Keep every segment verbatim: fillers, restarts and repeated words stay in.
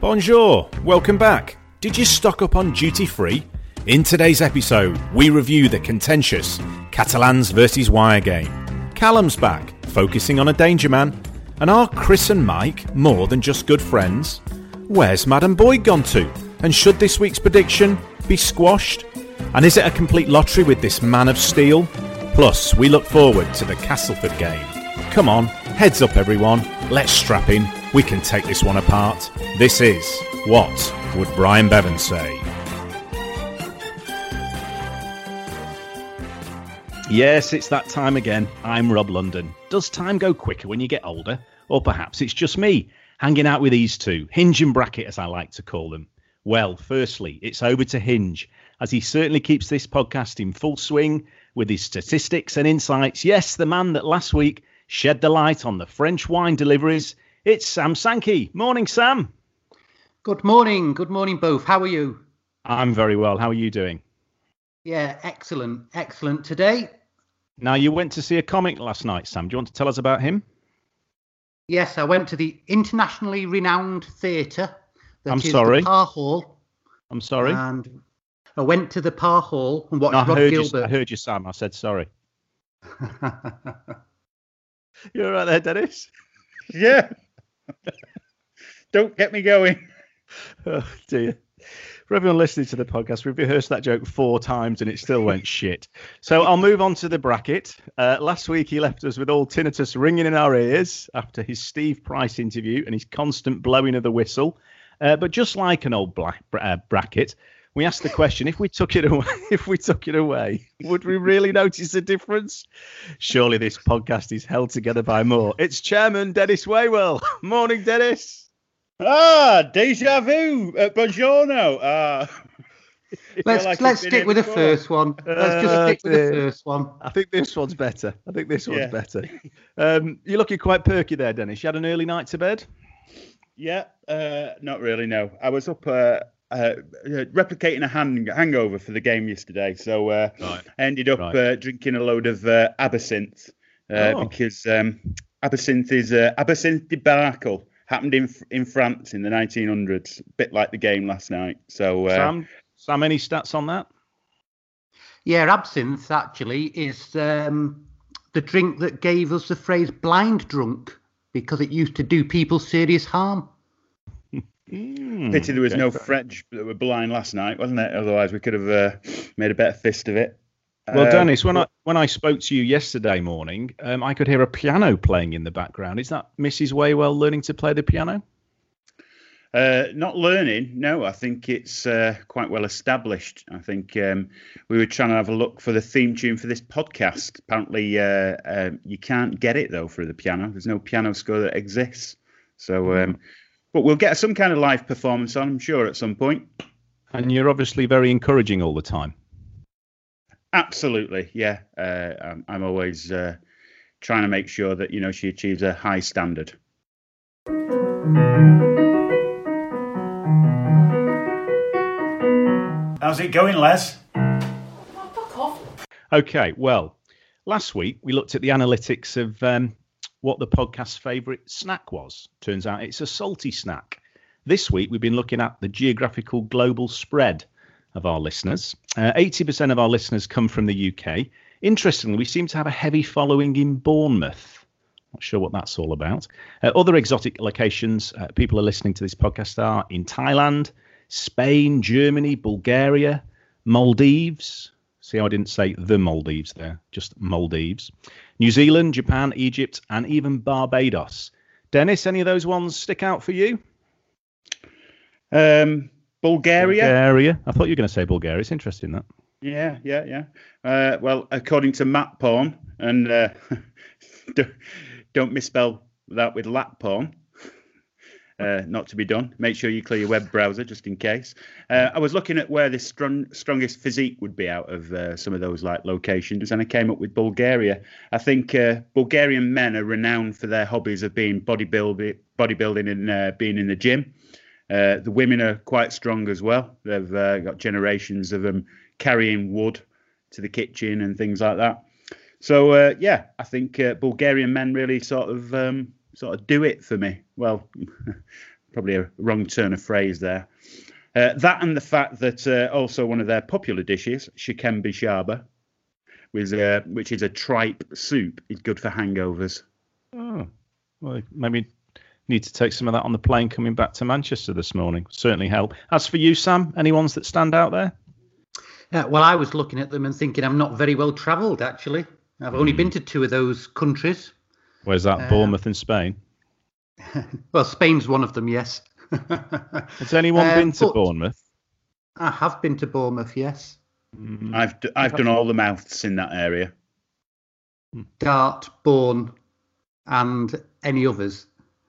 Bonjour, welcome back. Did you stock up on duty free? In today's episode, we review the contentious Catalans versus Wire game. Callum's back, focusing on a danger man. And are Chris and Mike more than just good friends? Where's Madam Boyd gone to? And should this week's prediction be squashed? And is it a complete lottery with this man of steel? Plus, we look forward to the Castleford game. Come on, heads up everyone, let's strap in. We can take this one apart. This is What Would Brian Bevan Say? Yes, it's that time again. I'm Rob London. Does time go quicker when you get older? Or perhaps it's just me, hanging out with these two, Hinge and Bracket as I like to call them. Well, firstly, it's over to Hinge, as he certainly keeps this podcast in full swing with his statistics and insights. Yes, the man that last week shed the light on the French wine deliveries. It's Sam Sankey. Morning, Sam. Good morning. Good morning, both. How are you? I'm very well. How are you doing? Yeah, excellent. Excellent today. Now, you went to see a comic last night, Sam. Do you want to tell us about him? Yes, I went to the internationally renowned theatre. I'm sorry. The Parr Hall. I'm sorry. And I went to the Parr Hall and watched no, I Rod heard Gilbert. You, I heard you, Sam. I said sorry. You're all right there, Dennis? Yeah. Don't get me going. Oh, dear. For everyone listening to the podcast, we've rehearsed that joke four times and it still went shit. So I'll move on to the bracket. Uh, last week, he left us with all tinnitus ringing in our ears after his Steve Price interview and his constant blowing of the whistle. Uh, but just like an old black bra- uh, bracket, we asked the question: if we took it away, if we took it away, would we really notice a difference? Surely this podcast is held together by more. It's Chairman Dennis Waywell. Morning, Dennis. Ah, deja vu. Uh, buongiorno. Uh, let's like let's stick with before. the first one. Let's just stick uh, with the first one. I think this one's better. I think this one's yeah. better. Um, you're looking quite perky there, Dennis. You had an early night to bed? Yeah, uh, not really, no. I was up uh, uh, replicating a hang- hangover for the game yesterday, so uh, right. I ended up right. uh, drinking a load of uh, absinthe uh, oh. because um, absinthe is uh, absinthe debacle. Happened in in France in the nineteen hundreds, a bit like the game last night. So, uh, Sam, Sam, any stats on that? Yeah, absinthe actually is um, the drink that gave us the phrase "blind drunk" because it used to do people serious harm. mm, Pity there was okay. no French that were blind last night, wasn't it? Otherwise, we could have uh, made a better fist of it. Well, uh, Dennis, when I when I spoke to you yesterday morning, um, I could hear a piano playing in the background. Is that Missus Waywell learning to play the piano? Uh, not learning, no. I think it's uh, quite well established. I think um, we were trying to have a look for the theme tune for this podcast. Apparently, uh, uh, you can't get it, though, through the piano. There's no piano score that exists. So, um, but we'll get some kind of live performance on, I'm sure, at some point. And you're obviously very encouraging all the time. Absolutely, yeah. Uh, I'm, I'm always uh, trying to make sure that, you know, she achieves a high standard. How's it going, Les? Oh, fuck off. Okay, well, last week we looked at the analytics of um, what the podcast's favourite snack was. Turns out it's a salty snack. This week we've been looking at the geographical global spread of our listeners. Uh, eighty percent of our listeners come from the U K. Interestingly, we seem to have a heavy following in Bournemouth. Not sure what that's all about. Uh, other exotic locations uh, people are listening to this podcast are in Thailand, Spain, Germany, Bulgaria, Maldives. See how I didn't say the Maldives there, just Maldives. New Zealand, Japan, Egypt, and even Barbados. Dennis, any of those ones stick out for you? Um... Bulgaria. Bulgaria. I thought you were going to say Bulgaria. It's interesting, that. Yeah, yeah, yeah. Uh, well, according to Matt Porn, and uh, don't, don't misspell that with lap porn. Uh, not to be done. Make sure you clear your web browser just in case. Uh, I was looking at where the strong, strongest physique would be out of uh, some of those like locations, and I came up with Bulgaria. I think uh, Bulgarian men are renowned for their hobbies of being bodybuilding, bodybuilding and uh, being in the gym. Uh, the women are quite strong as well. They've uh, got generations of them carrying wood to the kitchen and things like that. So, uh, yeah, I think uh, Bulgarian men really sort of um, sort of do it for me. Well, probably a wrong turn of phrase there. Uh, that and the fact that uh, also one of their popular dishes, chicken bishaba, with, uh, which is a tripe soup, is good for hangovers. Oh, well, maybe need to take some of that on the plane coming back to Manchester this morning. Certainly help. As for you, Sam, any ones that stand out there? Uh, well, I was looking at them and thinking I'm not very well travelled, actually. I've only mm. been to two of those countries. Where's that, uh, Bournemouth and Spain? Well, Spain's one of them, yes. Has anyone um, been to Bournemouth? I have been to Bournemouth, yes. Mm. I've d- I've done all the mouths in that area. Dart, Bourne, and any others.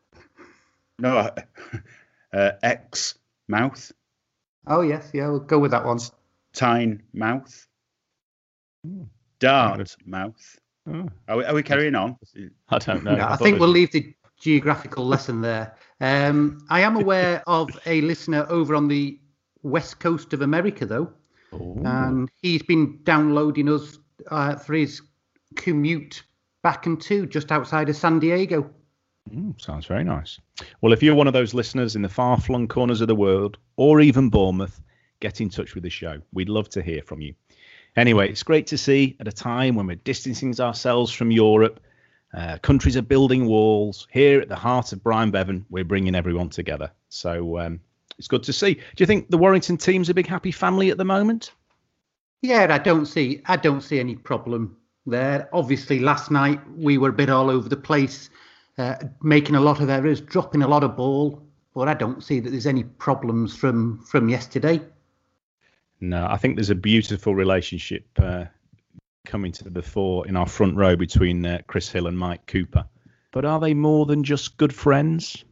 No, uh, X mouth. Oh yes, yeah, we'll go with that one. Tyne mouth. Ooh. Dart mouth. Oh. Are, we, are we carrying on? I don't know. No, I, I think we'll leave the geographical lesson there. Um, I am aware of a listener over on the west coast of America, though, Ooh. and he's been downloading us uh, for his commute back and to just outside of San Diego. Mm, sounds very nice. Well, if you're one of those listeners in the far-flung corners of the world, or even Bournemouth, get in touch with the show. We'd love to hear from you. Anyway, it's great to see at a time when we're distancing ourselves from Europe, uh, countries are building walls. Here at the heart of Brian Bevan, we're bringing everyone together. So um, it's good to see. Do you think the Warrington team's a big happy family at the moment? Yeah, I don't see. I don't see any problem there. Obviously, last night we were a bit all over the place, uh, making a lot of errors, dropping a lot of ball. But I don't see that there's any problems from from yesterday. No, I think there's a beautiful relationship uh, coming to the fore in our front row between uh, Chris Hill and Mike Cooper. But are they more than just good friends?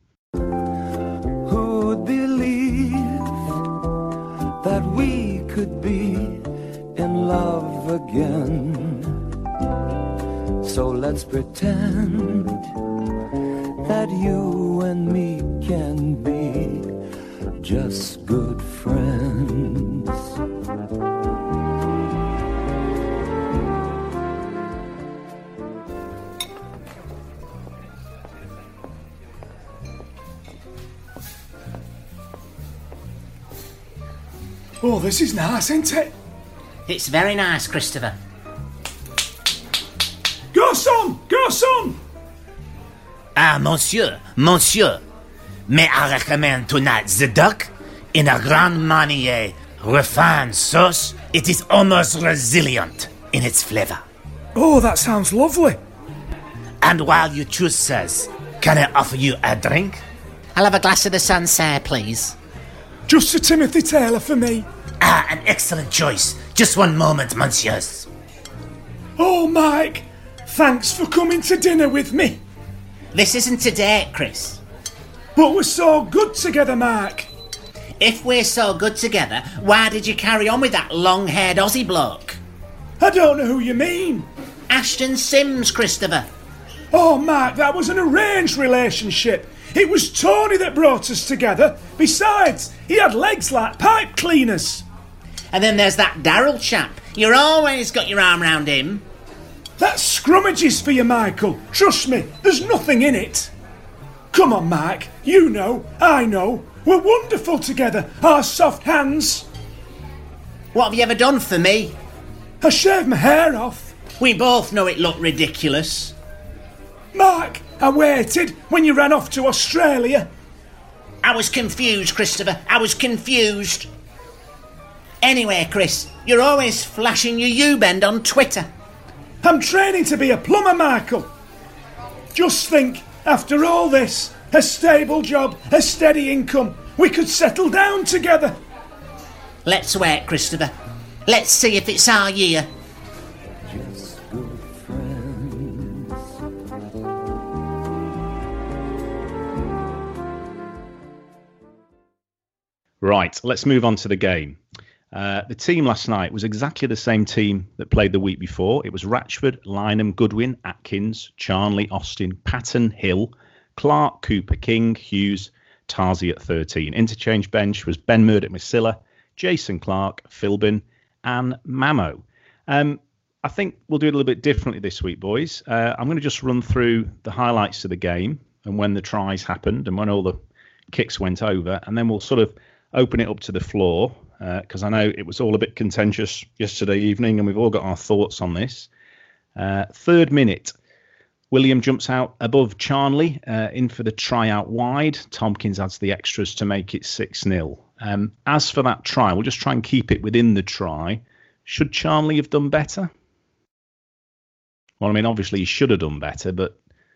Who'd believe that we could be in love again? So let's pretend that you and me can be just good friends. Oh, this is nice, isn't it? It's very nice, Christopher. Garçon! Garçon! Ah, monsieur, monsieur. May I recommend tonight the duck in a Grand Marnier refined sauce? It is almost resilient in its flavour. Oh, that sounds lovely. And while you choose, sirs, can I offer you a drink? I'll have a glass of the Sancerre, please. Just a Timothy Taylor for me. Ah, an excellent choice. Just one moment, monsieurs. Oh, Mike, thanks for coming to dinner with me. This isn't a date, Chris. But we're so good together, Mark. If we're so good together, why did you carry on with that long-haired Aussie bloke? I don't know who you mean. Ashton Sims, Christopher. Oh, Mark, that was an arranged relationship. It was Tony that brought us together. Besides, he had legs like pipe cleaners. And then there's that Darryl chap. You've always got your arm round him. That's scrummages for you, Michael. Trust me, there's nothing in it. Come on, Mark. You know, I know. We're wonderful together, our soft hands. What have you ever done for me? I shaved my hair off. We both know it looked ridiculous. Mark, I waited when you ran off to Australia. I was confused, Christopher. I was confused. Anyway, Chris, you're always flashing your U-bend on Twitter. I'm training to be a plumber, Michael. Just think, after all this, a stable job, a steady income, we could settle down together. Let's wait, Christopher. Let's see if it's our year. Just good friends. Right, let's move on to the game. Uh, the team last night was exactly the same team that played the week before. It was Ratchford, Lynham, Goodwin, Atkins, Charnley, Austin, Patton, Hill, Clark, Cooper, King, Hughes, Tarzi at thirteen. Interchange bench was Ben Murdoch, Masilla, Jason Clark, Philbin, and Mamo. Um, I think we'll do it a little bit differently this week, boys. Uh, I'm going to just run through the highlights of the game and when the tries happened and when all the kicks went over, and then we'll sort of open it up to the floor because uh, I know it was all a bit contentious yesterday evening, and we've all got our thoughts on this. Uh, third minute, William jumps out above Charnley uh, in for the try out wide. Tompkins adds the extras to make it six nil. Um, as for that try, we'll just try and keep it within the try. Should Charnley have done better? Well, I mean, obviously he should have done better, but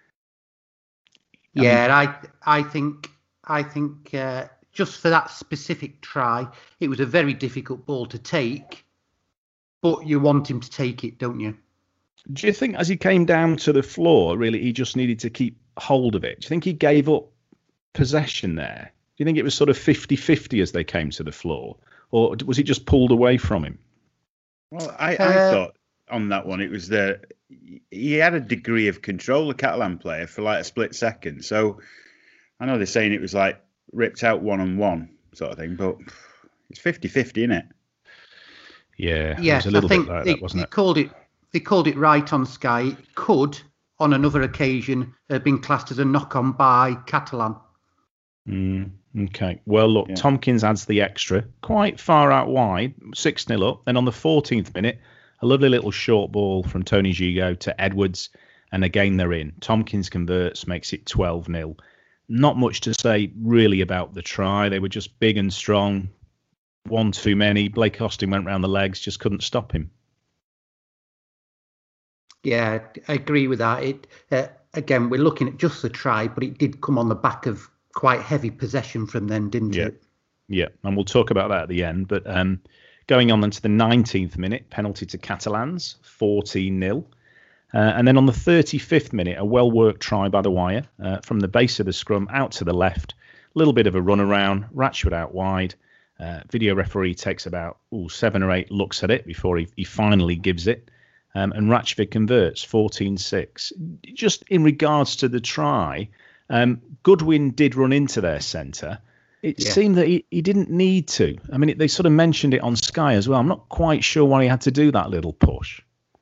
I yeah, mean, I I think I think uh, just for that specific try, it was a very difficult ball to take, but you want him to take it, don't you? Do you think as he came down to the floor, really, he just needed to keep hold of it? Do you think he gave up possession there? Do you think it was sort of fifty-fifty as they came to the floor? Or was it just pulled away from him? Well, I, I Uh, thought on that one, it was the he had a degree of control, the Catalan player, for like a split second. So I know they're saying it was like ripped out one-on-one sort of thing, but it's fifty-fifty, isn't it? Yeah, it Yes, was a little I think bit like they, that, wasn't they it? called it they called it right on Sky. It could, on another occasion, have been classed as a knock-on by Catalan. Mm, okay. Well, look, Yeah. Tompkins adds the extra, quite far out wide, six nil up. Then on the fourteenth minute, a lovely little short ball from Tony Gigo to Edwards, and again they're in. Tompkins converts, makes it twelve nil. Not much to say really about the try. They were just big and strong. One too many. Blake Austin went round the legs, just couldn't stop him. Yeah, I agree with that. It uh, again, we're looking at just the try, but it did come on the back of quite heavy possession from them, didn't Yeah. it? Yeah, and we'll talk about that at the end. But um, going on then to the nineteenth minute, penalty to Catalans, fourteen nil. Uh, and then on the thirty-fifth minute, a well-worked try by the wire uh, from the base of the scrum out to the left. A little bit of a run around, Ratchford out wide. Uh, video referee takes about ooh, seven or eight looks at it before he, he finally gives it. Um, and Ratchford converts fourteen six. Just in regards to the try, um, Goodwin did run into their centre. It Yeah. seemed that he, he didn't need to. I mean, it, they sort of mentioned it on Sky as well. I'm not quite sure why he had to do that little push.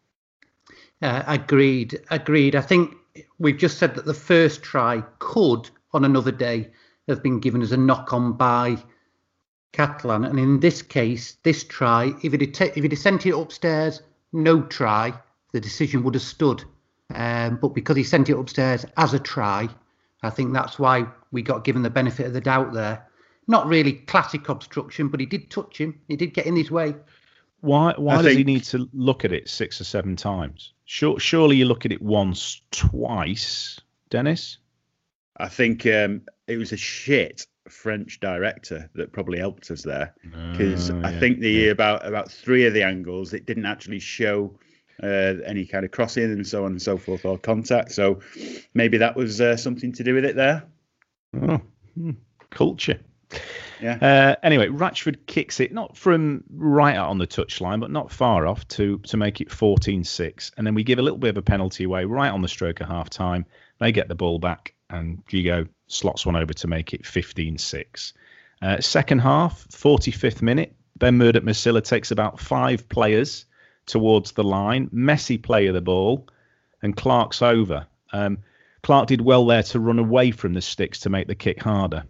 Uh, agreed, agreed. I think we've just said that the first try could, on another day, have been given as a knock-on by Catalan. And in this case, this try, if it had, ta- if it had sent it upstairs, no try, the decision would have stood. Um, but because he sent it upstairs as a try, I think that's why we got given the benefit of the doubt there. Not really classic obstruction, but he did touch him. He did get in his way. Why Why I does he think- need to look at it six or seven times? Sure, surely you look at it once, twice, Dennis? I think um, it was a shit French director that probably helped us there, because Oh, I yeah, think the about about three of the angles it didn't actually show uh, any kind of crossing and so on and so forth or contact. So maybe that was uh, something to do with it there. Oh, hmm, culture. Yeah. Uh, anyway, Ratchford kicks it, not from right out on the touchline, but not far off to to make it fourteen six. And then we give a little bit of a penalty away right on the stroke of half time. They get the ball back and Gigo slots one over to make it fifteen six. Uh, second half, forty-fifth minute, Ben Murdoch Masilla takes about five players towards the line. Messi play of the ball and Clark's over. Um, Clark did well there to run away from the sticks to make the kick harder.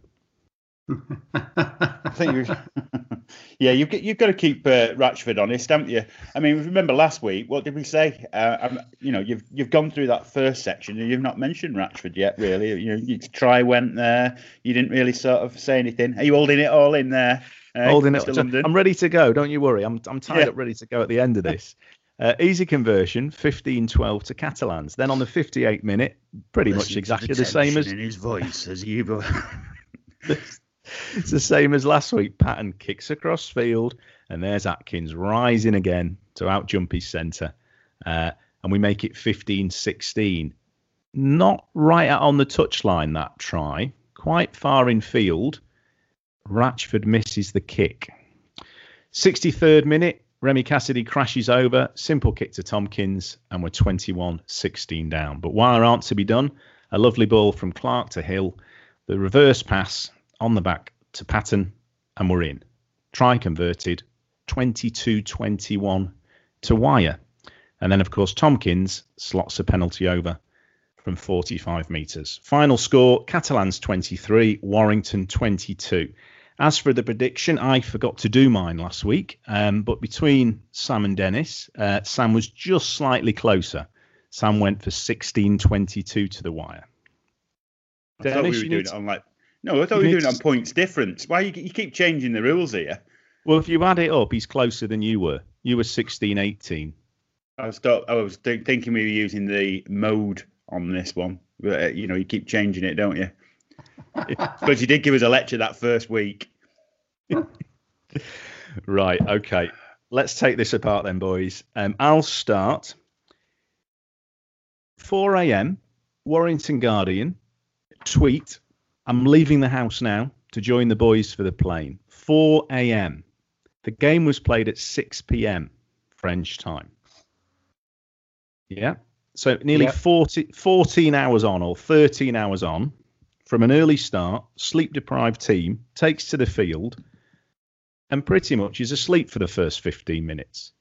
I think you've, yeah, you've got, you've got to keep uh, Ratchford honest, haven't you? I mean, remember last week, what did we say? Uh, I'm, you know, you've you've gone through that first section and you've not mentioned Ratchford yet, really. You know, your try went there. You didn't really sort of say anything. Are you holding it all in there? Uh, Holding Mister it. London? I'm ready to go. Don't you worry. I'm I'm tied Yeah. up, ready to go at the end of this. Uh, easy conversion, fifteen twelve to Catalans. Then on the fifty-eighth minute, pretty much exactly the same as in his voice as you. it's the same as last week. Patton kicks across field, and there's Atkins rising again to outjump his centre, uh, and we make it fifteen sixteen. Not right out on the touchline, that try, quite far in field. Ratchford misses the kick. sixty-third minute, Remy Cassidy crashes over, simple kick to Tompkins, and we're twenty-one sixteen down. But while aren't to be done, a lovely ball from Clark to Hill, the reverse pass on the back to Patton, and we're in. Try converted, twenty-two twenty-one to wire. And then, of course, Tompkins slots a penalty over from forty-five metres. Final score, Catalans twenty-three, Warrington twenty-two. As for the prediction, I forgot to do mine last week, um, but between Sam and Dennis, uh, Sam was just slightly closer. Sam went for sixteen twenty-two to the wire. I thought Dennis, we were you doing need it to- on like. No, I thought you we were need doing it to- on points difference. Why you, you keep changing the rules here? Well, if you add it up, he's closer than you were. You were sixteen eighteen. I was thought, I was th- thinking we were using the mode on this one. But, uh, you know, you keep changing it, don't you? But you did give us a lecture that first week. Right, okay. Let's take this apart then, boys. Um, I'll start. four a.m, Warrington Guardian, tweet, I'm leaving the house now to join the boys for the plane. four a.m. The game was played at six p.m. French time. Yeah. So nearly Yep. forty, fourteen hours on or thirteen hours on from an early start, sleep-deprived team takes to the field and pretty much is asleep for the first fifteen minutes.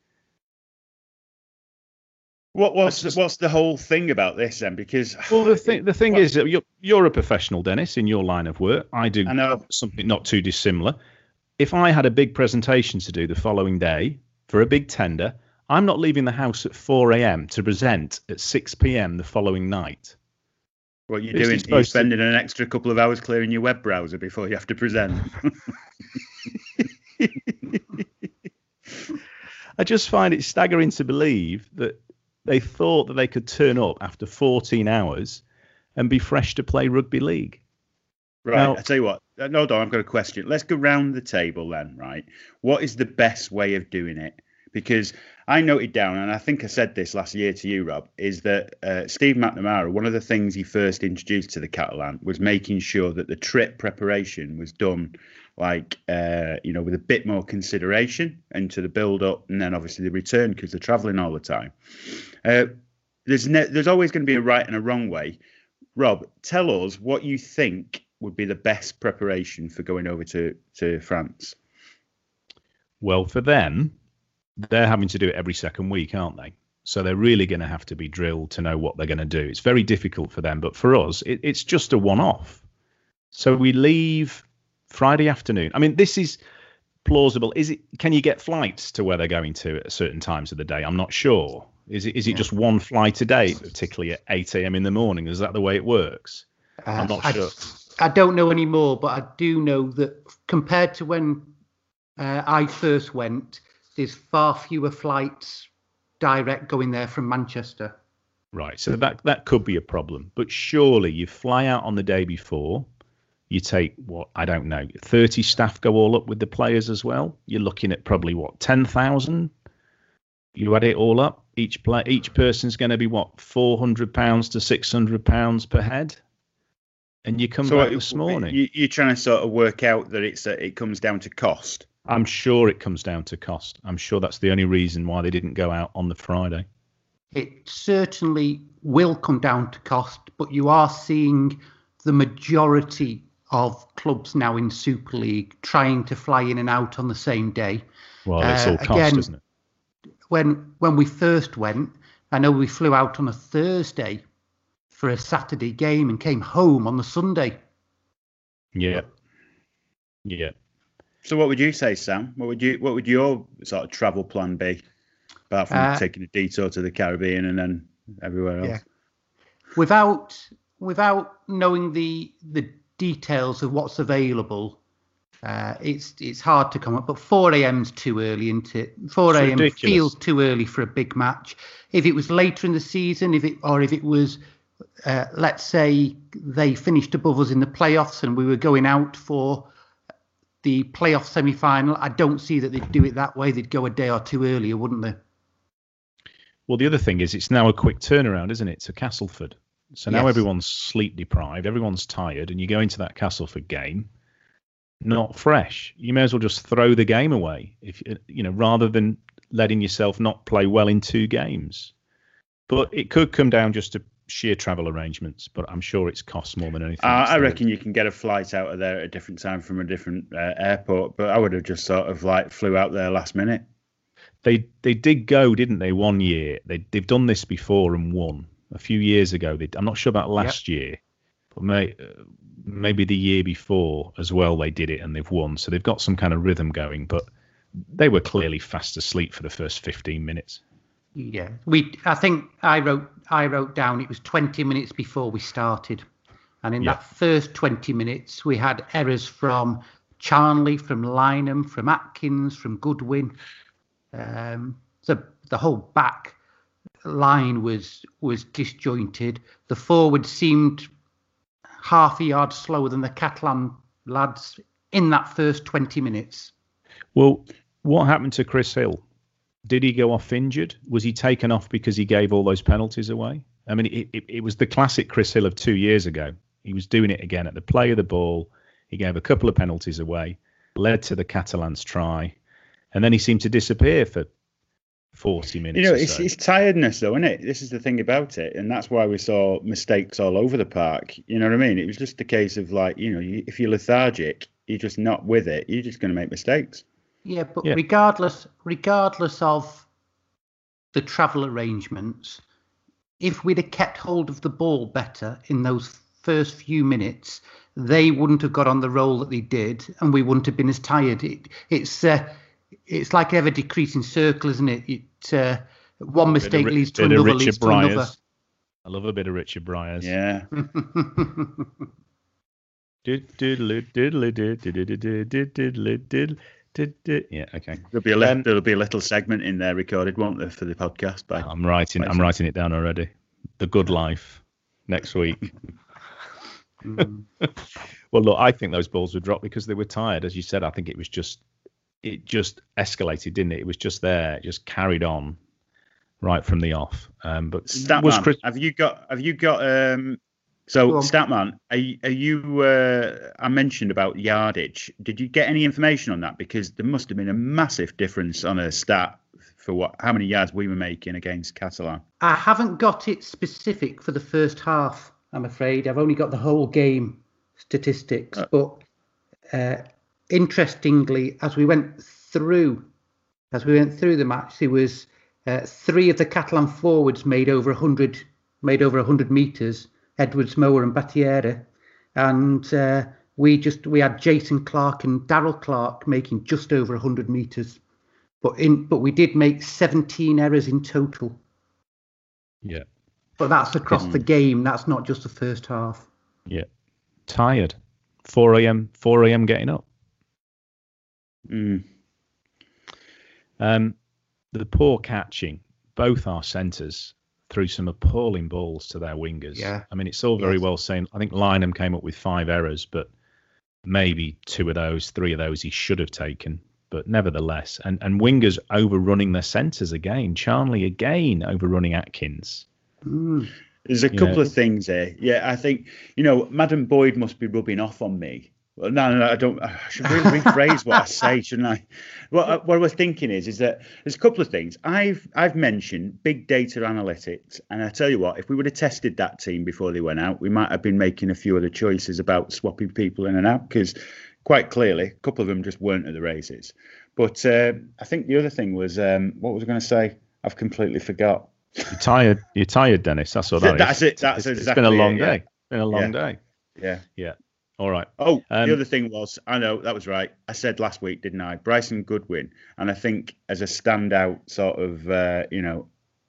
What what's That's the, what's the whole thing about this then? Because Well, the thing, the thing Well- is that you're, you're a professional, Dennis, in your line of work. I do I know. something not too dissimilar. If I had a big presentation to do the following day for a big tender, I'm not leaving the house at four a.m. to present at six p.m. the following night. what you're This is doing, you're supposed to- spending an extra couple of hours clearing your web browser before you have to present. I just find it staggering to believe that they thought that they could turn up after fourteen hours and be fresh to play rugby league. Right, Now- I tell you what. uh, No, Don, I've got a question. Let's go round the table then, right? What is the best way of doing it? Because I noted down, and I think I said this last year to you, Rob, is that uh, Steve McNamara, one of the things he first introduced to the Catalan was making sure that the trip preparation was done like, uh, you know, with a bit more consideration into the build-up and then obviously the return because they're travelling all the time. Uh, there's ne- there's always going to be a right and a wrong way. Rob, tell us what you think would be the best preparation for going over to, to France. Well, for them, they're having to do it every second week, aren't they? So they're really going to have to be drilled to know what they're going to do. It's very difficult for them, but for us, it, it's just a one-off. So we leave Friday afternoon. I mean, this is plausible. Is it? Can you get flights to where they're going to at certain times of the day? I'm not sure. Is it? Is it just one flight a day, particularly at eight a.m. in the morning? Is that the way it works? I'm not I, sure. I don't know anymore, but I do know that compared to when uh, I first went, there's far fewer flights direct going there from Manchester. Right. So that that could be a problem. But surely you fly out on the day before. You take what, I don't know, thirty staff go all up with the players as well. You're looking at probably what, ten thousand? You add it all up. Each play, each person's going to be what, four hundred pounds to six hundred pounds per head. And you come So back what- this morning. You, you're trying to sort of work out that it's uh, it comes down to cost. I'm sure it comes down to cost. I'm sure that's the only reason why they didn't go out on the Friday. It certainly will come down to cost, but you are seeing the majority of clubs now in Super League trying to fly in and out on the same day. Well, it's Uh, all cost, again, isn't it? When when we first went, I know we flew out on a Thursday for a Saturday game and came home on the Sunday. Yeah. Yeah. So what would you say, Sam? What would you what would your sort of travel plan be, apart from Uh, taking a detour to the Caribbean and then everywhere else? Yeah. Without without knowing the the details of what's available, uh, it's it's hard to come up. But four a.m.'s too early, isn't it? four a.m. ridiculous. feels too early for a big match. If it was later in the season, if it or if it was, uh, let's say they finished above us in the playoffs and we were going out for the playoff semi-final, I don't see that they'd do it that way. They'd go a day or two earlier, wouldn't they? Well, the other thing is it's now a quick turnaround, isn't it, to Castleford? So now Yes. everyone's sleep deprived, everyone's tired, and you go into that Castleford game not fresh. You may as well just throw the game away, if you know, rather than letting yourself not play well in two games. But it could come down just to sheer travel arrangements. But I'm sure it's cost more than anything. Uh, else. I reckon you can get a flight out of there at a different time from a different uh, airport, but I would have just sort of like flew out there last minute. They they did go, didn't they? One year they they've done this before and won. a few years ago. They, I'm not sure about last yep. year, but may, uh, maybe the year before as well. They did it and they've won, so they've got some kind of rhythm going. But they were clearly fast asleep for the first fifteen minutes. Yeah, we. I think I wrote. I wrote down it was twenty minutes before we started, and in yep. that first twenty minutes, we had errors from Charnley, from Lynham, from Atkins, from Goodwin. Um, so the whole back line was was disjointed. The forward seemed half a yard slower than the Catalan lads in that first twenty minutes. Well, what happened to Chris Hill? Did he go off injured? Was he taken off because he gave all those penalties away? I mean, it, it, it was the classic Chris Hill of two years ago. He was doing it again at the play of the ball. He gave a couple of penalties away, led to the Catalans' try, and then he seemed to disappear for forty minutes. You know, or it's, so. it's tiredness, though, isn't it? This is the thing about it, and that's why we saw mistakes all over the park. You know what I mean? It was just a case of like, you know, you, if you're lethargic, you're just not with it. You're just going to make mistakes. Yeah, but yeah. regardless, regardless of the travel arrangements, if we'd have kept hold of the ball better in those first few minutes, they wouldn't have got on the roll that they did, and we wouldn't have been as tired. It, it's uh, it's like ever decreasing circle, isn't it? It uh, one mistake leads to another, leads to another. I love a bit of Richard Bryars. Yeah. Diddly diddly diddly diddly diddly diddly. Did, did, yeah, okay. There'll be a little, um, there'll be a little segment in there recorded, won't there, for the podcast? By I'm writing. I'm writing it down already. The Good Life next week. mm. Well, look, I think those balls were dropped because they were tired, as you said. I think it was just, it just escalated, didn't it? It was just there, it just carried on right from the off. Um, but Statman, was Chris... have you got? Have you got? Um, So, Statman, are you, are you uh, I mentioned about yardage. Did you get any information on that? Because there must have been a massive difference on a stat for what how many yards we were making against Catalan. I haven't got it specific for the first half, I'm afraid. I've only got the whole game statistics. Uh, but uh, interestingly, as we went through, as we went through the match, there was uh, three of the Catalan forwards made over one hundred, made over one hundred metres. Edwards, Mower and Battiere, and uh, we just we had Jason Clark and Darryl Clark making just over one hundred metres, but in but we did make seventeen errors in total. Yeah, but that's across mm. the game. That's not just the first half. Yeah, tired. four a.m. four a.m. getting up. Mm. Um, the poor catching. Both our centres threw some appalling balls to their wingers. Yeah. I mean, it's all very yes. well saying, I think Lynham came up with five errors, but maybe two of those, three of those he should have taken. But nevertheless, and, and wingers overrunning their centres again. Charnley again overrunning Atkins. Mm. There's a you couple know. of things there. Yeah, I think, you know, Madam Boyd must be rubbing off on me. Well, no, no, no, I don't. I should really rephrase what I say, shouldn't I? What, what I was thinking is, is that there's a couple of things. I've I've mentioned big data analytics, and I tell you what, if we would have tested that team before they went out, we might have been making a few other choices about swapping people in and out, because quite clearly, a couple of them just weren't at the races. But uh, I think the other thing was, um, what was I going to say? I've completely forgot. You're tired. You're tired, Dennis. That's what that That's is. it. That's it's, exactly it's been a long it, day. yeah. It's been a long yeah. day. Yeah. Yeah. All right. Oh, um, the other thing was, I know that was right. I said last week, didn't I? Bryson Goodwin. And I think as a standout sort of, uh, you know,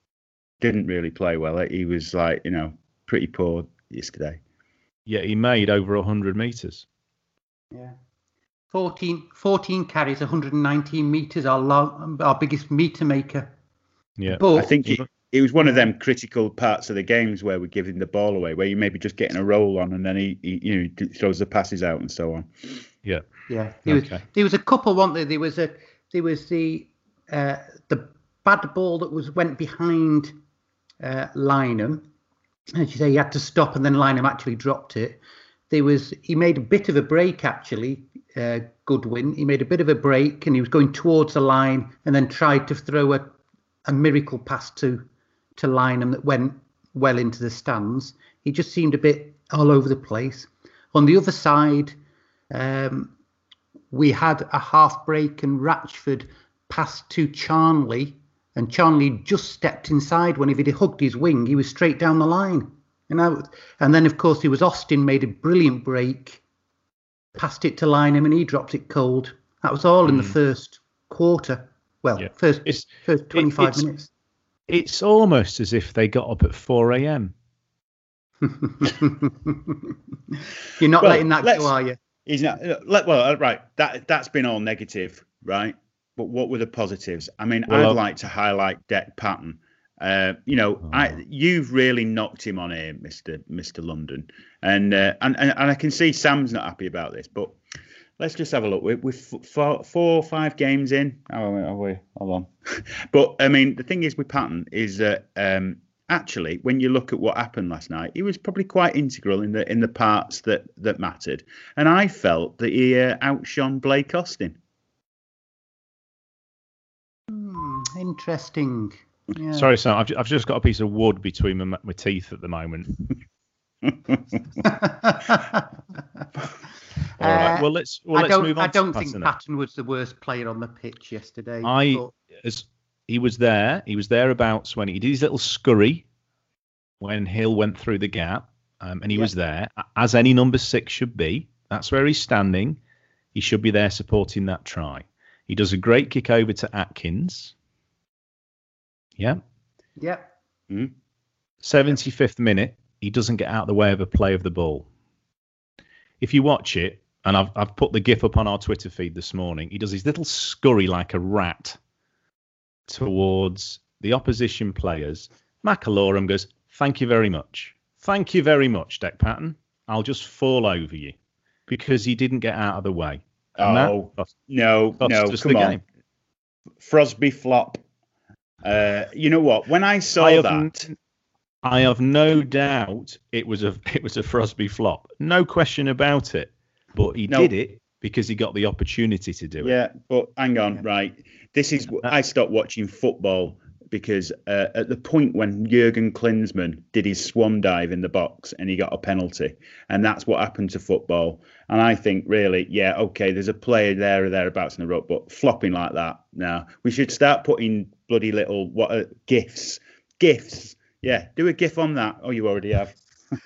didn't really play well. He was like, you know, pretty poor yesterday. Yeah, he made over one hundred metres. Yeah. fourteen, fourteen carries, one hundred nineteen metres, our, long, our biggest metre maker. Yeah. But I think it, it was one of them critical parts of the games where we're giving the ball away, where you maybe just getting a roll on and then he, he you know, throws the passes out and so on. Yeah. Yeah. There, okay. was, there was a couple, wasn't there? There was a there was the uh, the bad ball that was went behind uh, Lynham. As you say, he had to stop and then Lynham actually dropped it. There was he made a bit of a break actually. Uh, Goodwin. He made a bit of a break and he was going towards the line and then tried to throw a, a miracle pass to to Lynham that went well into the stands. He just seemed a bit all over the place. On the other side, um, we had a half break and Ratchford passed to Charnley and Charnley just stepped inside. When if he'd hugged his wing, he was straight down the line. You know, and then of course it was Austin made a brilliant break, passed it to Lynham, and he dropped it cold. That was all mm. in the first quarter. Well, yeah. first it's, first twenty-five it, it's, minutes. It's almost as if they got up at four a.m. You're not well, letting that go, are you? He's not. Let, well, right. That that's been all negative, right? But what were the positives? I mean, well, I'd I'll... like to highlight Dec Patton. Uh, you know, oh. I you've really knocked him on here, Mister Mister London, and, uh, and and and I can see Sam's not happy about this, but let's just have a look. We're, we're four, four or five games in. Oh, are we? Hold on. But I mean, the thing is with Patton is that um, actually, when you look at what happened last night, he was probably quite integral in the in the parts that that mattered, and I felt that he uh, outshone Blake Austin. Hmm, interesting. Yeah. Sorry, Sam. I've, I've just got a piece of wood between my, my teeth at the moment. All right. Well, let's well, I let's don't, move on. I don't to think Patton. Patton was the worst player on the pitch yesterday. I, but... as he was there, he was thereabouts when he did his little scurry when Hill went through the gap, um, and he yeah. was there as any number six should be. That's where he's standing. He should be there supporting that try. He does a great kick over to Atkins. Yeah. Yeah. Mm. seventy-fifth minute, he doesn't get out of the way of a play of the ball. If you watch it, and I've I've put the GIF up on our Twitter feed this morning, he does his little scurry like a rat towards the opposition players. McAlorum goes, "Thank you very much. Thank you very much, Dec Patton. I'll just fall over you," because he didn't get out of the way. And oh, that, no, no, come on. Game. Frosby flop. Uh, you know what? When I saw I that, I have no doubt it was a it was a Frosby flop. No question about it. But he no. did it because he got the opportunity to do it. Yeah, but hang on, right? This is I stopped watching football because uh, at the point when Jurgen Klinsmann did his swan dive in the box and he got a penalty, and that's what happened to football. And I think really, yeah, okay, there's a player there or thereabouts in the ruck, but flopping like that, no. We should start putting bloody little what uh, gifs, gifs. Yeah, do a gif on that. Oh, you already have.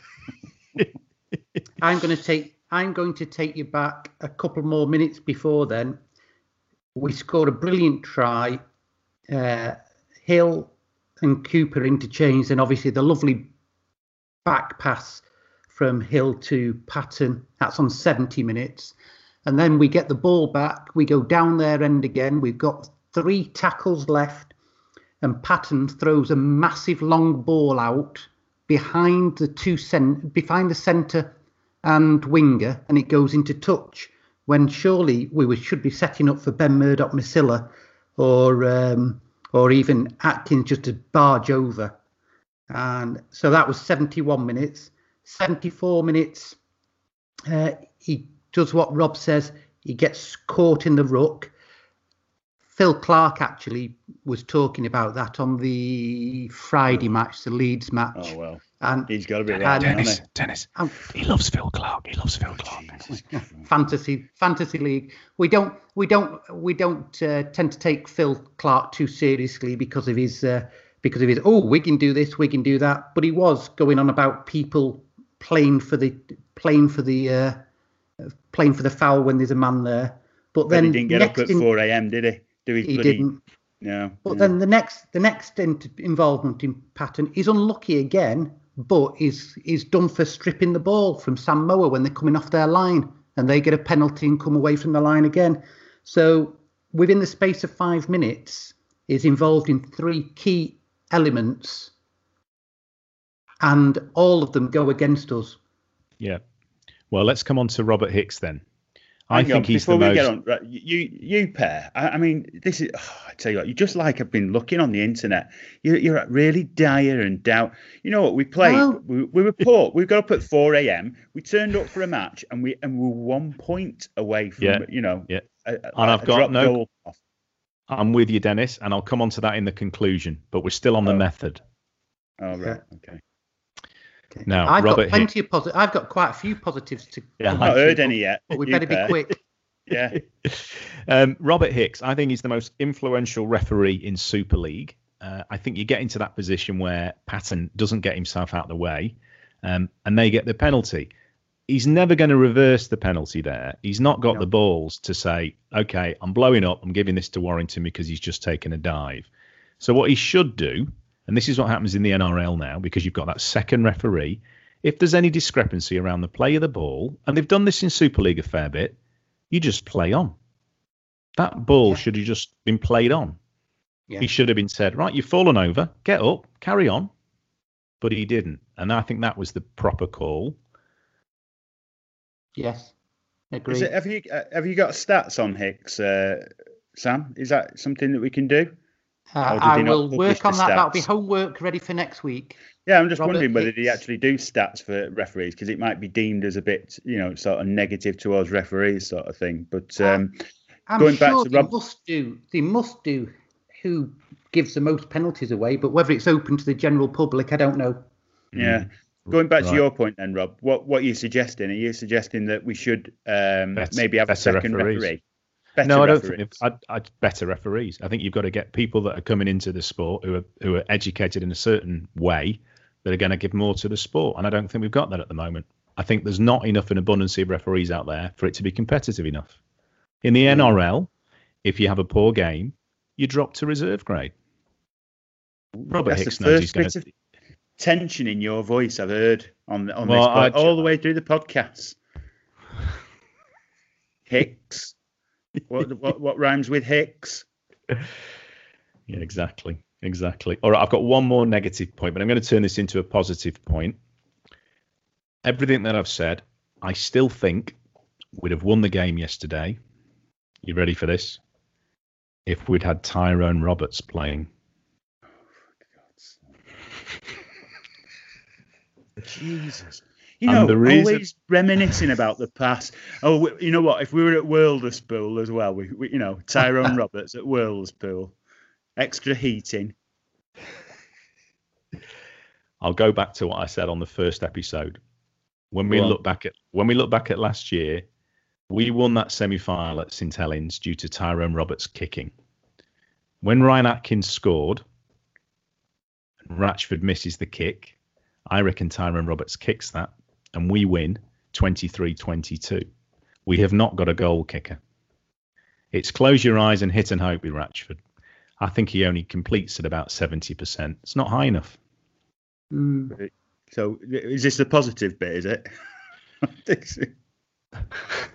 I'm going to take. I'm going to take you back a couple more minutes before then. We scored a brilliant try. Uh, Hill and Cooper interchanged, and obviously the lovely back pass from Hill to Patton. That's on seventy minutes. And then we get the ball back. We go down their end again. We've got three tackles left. And Patton throws a massive long ball out behind the two cent- behind the centre and winger, and it goes into touch. When surely we should be setting up for Ben Murdoch-Masila or um, or even Atkins just to barge over. And so that was seventy-one minutes. seventy-four minutes, uh, he does what Rob says. He gets caught in the ruck. Phil Clark actually was talking about that on the Friday match, the Leeds match. Oh, well. And he's got to be right. Dennis, Dennis. Um, he loves Phil Clark. He loves Phil Clark. Fantasy, fantasy league. We don't, we don't, we don't uh, tend to take Phil Clark too seriously because of his, uh, because of his. Oh, we can do this, we can do that. But he was going on about people playing for the, playing for the, uh, playing for the foul when there's a man there. But then but he didn't get up at in, four a.m. did he? Do his he bloody, didn't. No. But no. then the next, the next in, involvement in Patton is unlucky again. But is is done for stripping the ball from Sam Moa when they're coming off their line, and they get a penalty and come away from the line again. So within the space of five minutes, is involved in three key elements, and all of them go against us. Yeah. Well, let's come on to Robert Hicks then. I Hang think on, he's before the we most... get on, right, you you pair. I, I mean, this is. Oh, I tell you what, you just like I've been looking on the internet. You're you're really dire and doubt. You know what? We played. Well, we, we were poor. We got up at four a.m. We turned up for a match, and we and we were one point away from. Yeah, you know. Yeah. A, a, and I've got no. Goal. I'm with you, Dennis, and I'll come on to that in the conclusion. But we're still on the oh. method. Oh right. Okay. Okay. Now, I've Robert got plenty Hicks. of positive. I've got quite a few positives to. Yeah, I've not heard any yet. But we you better pair. be quick. Yeah. um, Robert Hicks, I think he's the most influential referee in Super League. Uh, I think you get into that position where Patton doesn't get himself out of the way, um, and they get the penalty. He's never going to reverse the penalty there. He's not got No. the balls to say, okay, I'm blowing up, I'm giving this to Warrington because he's just taken a dive. So what he should do, and this is what happens in the N R L now, because you've got that second referee, if there's any discrepancy around the play of the ball, and they've done this in Super League a fair bit, you just play on. That ball Yeah. should have just been played on. Yeah. He should have been said, right, you've fallen over, get up, carry on. But he didn't. And I think that was the proper call. Yes. Agree. Is it, have you uh, have you got stats on Hicks, uh, Sam? Is that something that we can do? Uh, Or did I he not will publish work the on that. That'll be stats? homework ready for next week. Yeah, I'm just Robert wondering whether they Hicks. actually do stats for referees, because it might be deemed as a bit, you know, sort of negative towards referees, sort of thing. But um, I'm going back sure to they Rob, must do. They must do. Who gives the most penalties away? But whether it's open to the general public, I don't know. yeah. Going back Right. to your point then, Rob, what what are you suggesting? Are you suggesting that we should um, Bet- maybe have a better second referees. referee? Better no, I don't referees. think I'd, I'd better referees. I think you've got to get people that are coming into the sport who are who are educated in a certain way that are going to give more to the sport. And I don't think we've got that at the moment. I think there's not enough an abundance of referees out there for it to be competitive enough. In the N R L, if you have a poor game, you drop to reserve grade. Robert That's Hicks the knows he's first going bit to. of tension in your voice I've heard on on Well, this pod, I- all the way through the podcast. Hicks. What what what rhymes with Hicks? Yeah, exactly. Exactly. All right, I've got one more negative point, but I'm going to turn this into a positive point. Everything that I've said, I still think we'd have won the game yesterday. You ready for this? If we'd had Tyrone Roberts playing. Jesus. You And know, the reason- always reminiscing about the past. Oh, w- you know what? If we were at Worlderspool as well, we, we you know, Tyrone Roberts at Worlderspool, extra heating. I'll go back to what I said on the first episode. When we Go on. look back at when we look back at last year, we won that semi-final at St Helens due to Tyrone Roberts kicking. When Ryan Atkins scored and Ratchford misses the kick, I reckon Tyrone Roberts kicks that and we win twenty-three twenty-two. We have not got a goal kicker. It's close your eyes and hit and hope with Ratchford. I think he only completes at about seventy percent. It's not high enough. Mm. So is this the positive bit, is it? Do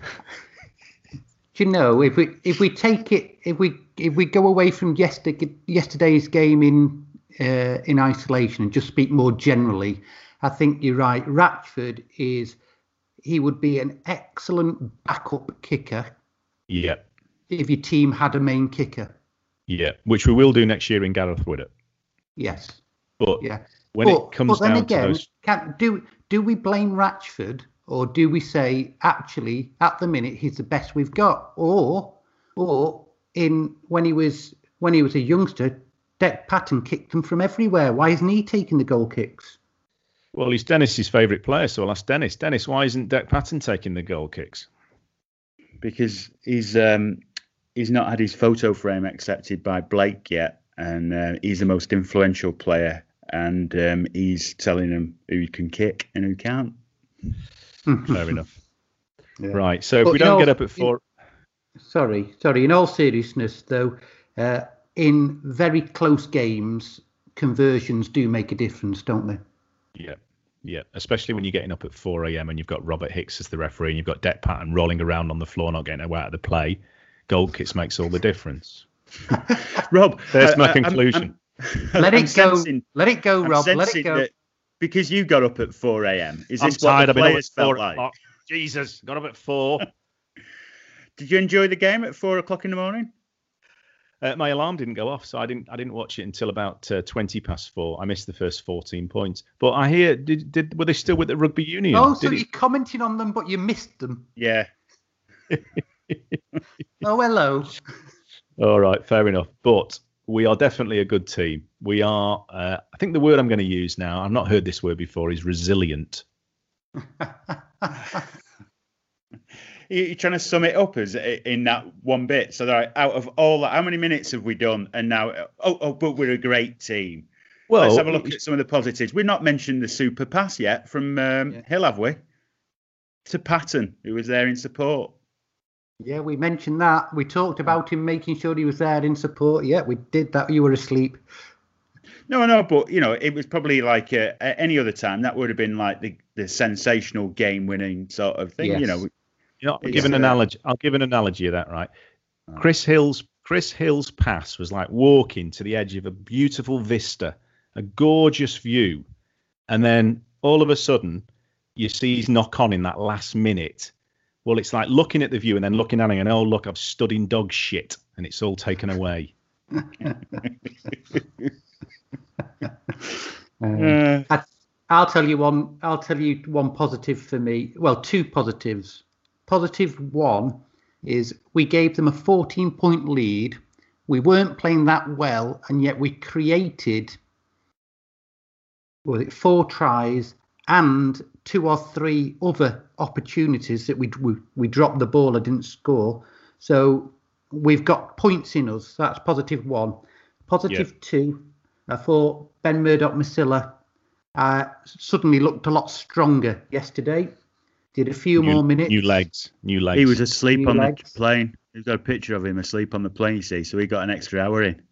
you know, if we if we take it, if we if we go away from yesterday, yesterday's game in uh, in isolation and just speak more generally, I think you're right. Ratchford is he would be an excellent backup kicker Yeah. if your team had a main kicker. Yeah, which we will do next year in Gareth Widdop. Yes. But Yeah. when but, it comes but then down again, to those, can, do do we blame Ratchford, or do we say actually at the minute he's the best we've got, or or in when he was when he was a youngster, Dec Patton kicked him from everywhere. Why isn't he taking the goal kicks? well, he's Dennis's favourite player, so I'll ask Dennis. Dennis, why isn't Dec Patton taking the goal kicks? Because he's um, he's not had his photo frame accepted by Blake yet, and uh, he's the most influential player, and um, he's telling him who can kick and who can't. Fair enough. Yeah. Right, so if But we you don't know, get up at four, Sorry, sorry. In all seriousness, though, uh, in very close games, conversions do make a difference, don't they? yeah, yeah, especially when you're getting up at four a.m. and you've got Robert Hicks as the referee and you've got Dec Patton rolling around on the floor, not getting away out of the play, goal kicks makes all the difference. Rob, There's I- my I- I'm- conclusion. I'm- Let I'm it go. sensing- Let it go, I'm Rob. Let it sensing go. that because you got up at four a.m. Is I'm this what tired. the I've been up at players felt four like? o'clock. Jesus, got up at four. Did you enjoy the game at four o'clock in the morning? Uh, my alarm didn't go off, so I didn't. I didn't watch it until about uh, twenty past four. I missed the first fourteen points. But I hear, did did were they still with the rugby union? Oh, so Did you're it- commenting on them, but you missed them. Yeah. Oh, hello. All right, fair enough. But we are definitely a good team. We are. Uh, I think the word I'm going to use now, I've not heard this word before, is resilient. you're trying to sum it up as in that one bit. So, like, out of all that, how many minutes have we done? And now, oh, oh, but we're a great team. Well, let's have a look at some of the positives. We've not mentioned the super pass yet from um, Yeah. Hill, have we? To Patton, who was there in support. Yeah, we mentioned that. We talked about him making sure he was there in support. Yeah, we did that. You were asleep. No, no, but you know, it was probably like uh, at any other time that would have been like the, the sensational game-winning sort of thing. Yes. You know, You know, I'll It's, give an uh, analogy. I'll give an analogy of that, right? Chris Hill's Chris Hill's pass was like walking to the edge of a beautiful vista, a gorgeous view, and then all of a sudden you see he's knock on in that last minute. Well, it's like looking at the view and then looking at it and, oh, look, I've stood in dog shit, and it's all taken away. uh, I, I'll tell you one. I'll tell you one positive for me. Well, two positives. Positive one is we gave them a fourteen-point lead. We weren't playing that well, and yet we created was it four tries and two or three other opportunities that we we, we dropped the ball and didn't score. So we've got points in us. That's positive one. Positive Yeah. two. I thought Ben Murdoch-Masila uh, suddenly looked a lot stronger yesterday. Did a few New, more minutes. New legs. New legs. he was asleep New on legs. the plane. We've got a picture of him asleep on the plane, you see, so he got an extra hour in.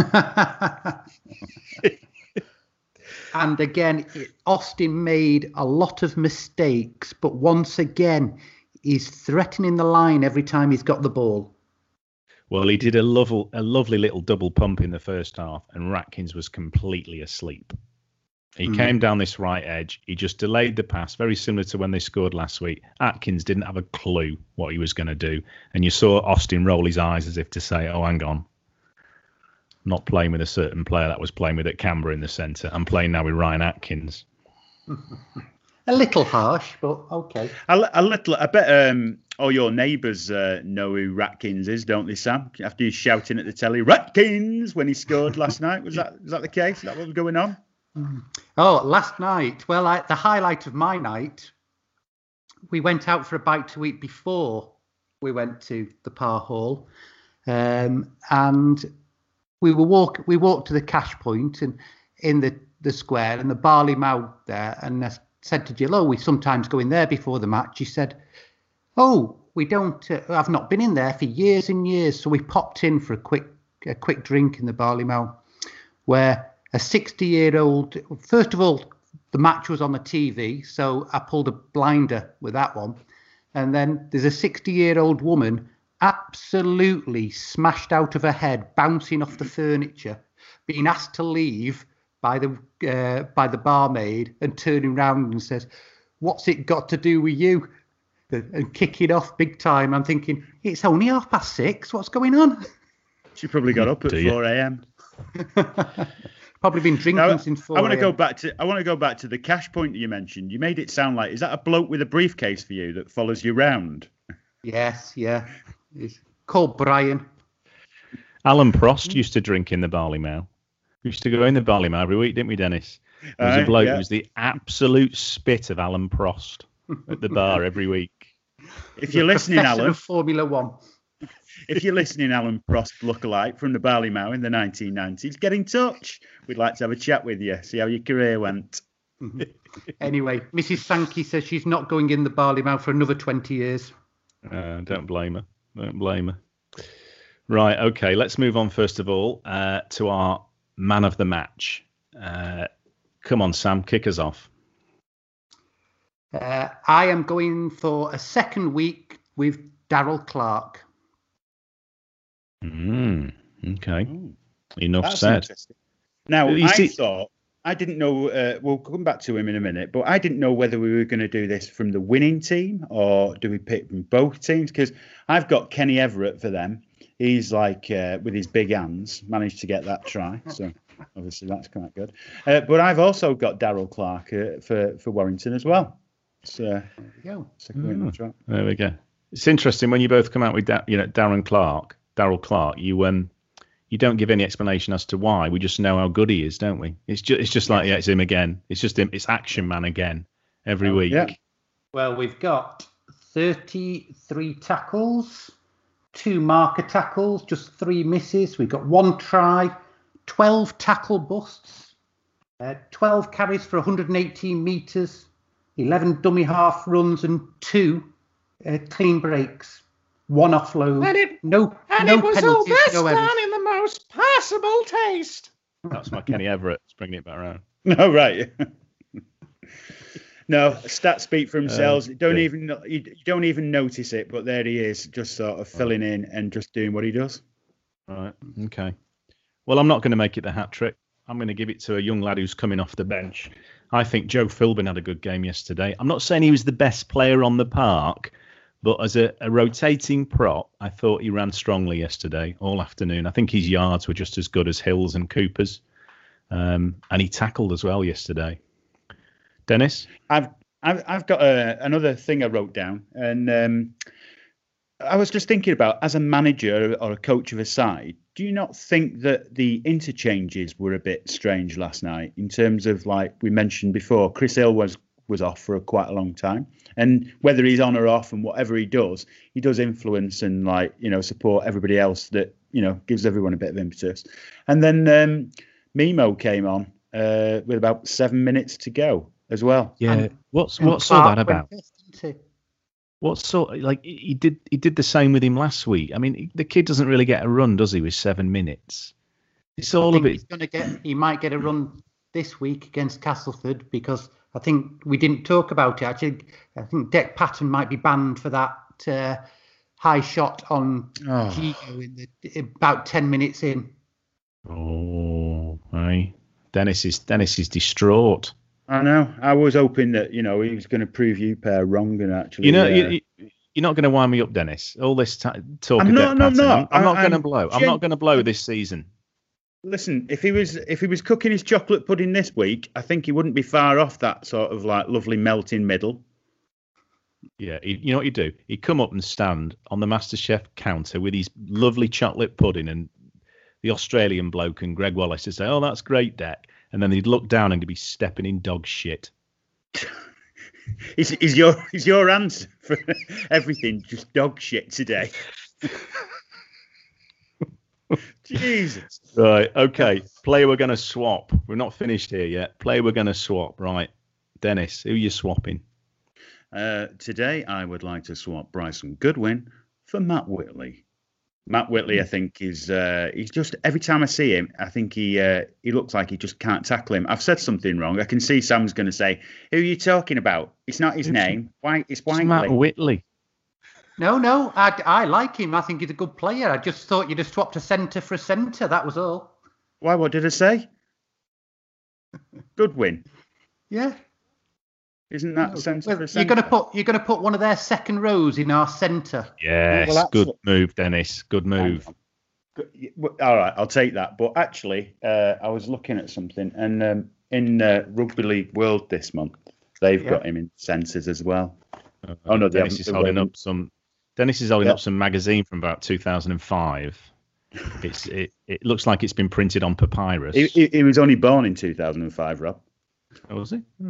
And again, Austin made a lot of mistakes, but once again, he's threatening the line every time he's got the ball. Well, he did a lovely, a lovely little double pump in the first half, and Ratkins was completely asleep. He Mm. came down this right edge. He just delayed the pass, very similar to when they scored last week. Atkins didn't have a clue what he was going to do. And you saw Austin roll his eyes as if to say, oh, hang on. I'm not playing with a certain player that was playing with at Canberra in the centre. I'm playing now with Ryan Atkins. A little harsh, but okay. A, a little, I bet um, all your neighbours uh, know who Ratkins is, don't they, Sam? After he's shouting at the telly, Ratkins, when he scored last night. Was that was that the case? Is that what was going on? Oh, last night. Well, I, the highlight of my night, we went out for a bite to eat before we went to the Par Hall, um, and we were walk. We walked to the cash point and in the, the square and the barley mow there, and I said to Jill, "Oh, we sometimes go in there before the match." She said, "Oh, we don't. Uh, I've not been in there for years and years." So we popped in for a quick a quick drink in the barley mow, where a sixty-year-old, first of all, the match was on the T V, so I pulled a blinder with that one. And then there's a sixty-year-old woman absolutely smashed out of her head, bouncing off the furniture, being asked to leave by the uh, by the barmaid, and turning around and says, "What's it got to do with you?" And kicking off big time. I'm thinking, it's only half past six. What's going on? She probably got up at Do you? four a.m. Probably been drinking Now, since four. I want to a.m. go back to I want to go back to the cash point that you mentioned. You made it sound like, is that a bloke with a briefcase for you that follows you round? Yes, yeah. It's called Brian. Alan Prost used to drink in the barley mow. We used to go in the barley mow every week, didn't we, Dennis? There was Aye, a bloke yeah. who was the absolute spit of Alan Prost at the bar every week. If you're listening, Professor Alan, of Formula One. if you're listening, Alan Prost lookalike from the Barley Mow in the nineteen nineties, get in touch. We'd like to have a chat with you, see how your career went. Anyway, Missus Sankey says she's not going in the barley mow for another twenty years. Uh, don't blame her. Don't blame her. Right, okay, let's move on first of all uh, to our man of the match. Uh, come on, Sam, kick us off. Uh, I am going for a second week with Darryl Clark. Mm, okay, Ooh, enough that's said. interesting. Now, You I see- thought, I didn't know, uh, we'll come back to him in a minute, but I didn't know whether we were going to do this from the winning team or do we pick from both teams? Because I've got Kenny Everett for them. He's like, uh, with his big hands, managed to get that try. So obviously that's quite good. Uh, but I've also got Darryl Clark uh, for, for Warrington as well. So, There you go. second win on the trot. There we go. It's interesting when you both come out with da- you know Darren Clark, Darryl Clark. You um, you don't give any explanation as to why. We just know how good he is, don't we? It's just it's just like yeah, it's him again. It's just him. It's Action Man again every week. Yeah. Well, we've got thirty-three tackles, two marker tackles, just three misses. We've got one try, twelve tackle busts, uh, twelve carries for one hundred eighteen metres, eleven dummy half runs and two uh, clean breaks, one offload. And it, no, and no it was penalties, all this no errors. done in the most passable taste. That's my Kenny Everett bringing it back around. No, right. No, stats speak for themselves. Uh, don't yeah. even you don't even notice it, but there he is, just sort of filling in and just doing what he does. Right. Okay. Well, I'm not going to make it the hat trick. I'm going to give it to a young lad who's coming off the bench. I think Joe Philbin had a good game yesterday. I'm not saying he was the best player on the park, but as a, a rotating prop, I thought he ran strongly yesterday all afternoon. I think his yards were just as good as Hill's and Cooper's, um, and he tackled as well yesterday. Dennis? I've I've, I've got a, another thing I wrote down, and um, I was just thinking about, as a manager or a coach of a side, do you not think that the interchanges were a bit strange last night in terms of, like we mentioned before, Chris Hill was, was off for a, quite a long time, and whether he's on or off and whatever he does, he does influence and, like, you know, support everybody else that, you know, gives everyone a bit of impetus. And then um, Mimo came on uh, with about seven minutes to go as well. Yeah. And- What's and what's all Clark that went about? first, didn't he? What sort like he did he did the same with him last week. I mean, the kid doesn't really get a run, does he, with seven minutes? It's all I a think bit. he's going to get. He might get a run this week against Castleford, because I think we didn't talk about it. Actually, I think Dec Patton might be banned for that uh, high shot on Oh. Gigo in the about ten minutes in. Oh, aye. Dennis is Dennis is distraught. I know. I was hoping that, you know, he was going to prove you pair wrong and actually. You know, uh, you, you- you're not going to wind me up, Dennis. All this t- talk I'm of not- Dec no, Patton, no. I'm, I'm not I- going to I'm blow. I'm gen- not going to blow this season. Listen, if he was if he was cooking his chocolate pudding this week, I think he wouldn't be far off that sort of like lovely melting middle. Yeah, he, you know what you do? He'd come up and stand on the MasterChef counter with his lovely chocolate pudding, and the Australian bloke and Greg Wallace would say, "Oh, that's great, Dec," and then he'd look down and he'd be stepping in dog shit. Is is your is your answer for everything just dog shit today? Jesus. Right, okay. Player we're going to swap. We're not finished here yet. Player we're going to swap. Right, Dennis, who are you swapping? Uh, today, I would like to swap Bryson Goodwin for Matt Whitley. Matt Whitley, I think, is uh, he's just every time I see him, I think he uh, he looks like he just can't tackle him. I've said something wrong. I can see Sam's going to say, "Who are you talking about? It's not his It's- name. Why? It's It's Whiteley." Matt Whitley. No, no, I, I like him. I think he's a good player. I just thought you'd have swapped a centre for a centre. That was all. Why? What did I say? Goodwin. Yeah. Isn't that centre Well, for a you're centre? going to put you're going to put one of their second rows in our centre. Yes, Well, that's good what- move, Dennis. Good move. Good- well, all right, I'll take that. But actually, uh, I was looking at something, and um, in uh, Rugby League World this month, they've Yeah. got him in centres as well. Oh, no, they Dennis haven't- is they holding won't. up some. Dennis is holding Yeah. up some magazine from about two thousand five. It's it, it looks like it's been printed on papyrus. He, he, he was only born in two thousand five, Rob. Oh, was he? Hmm.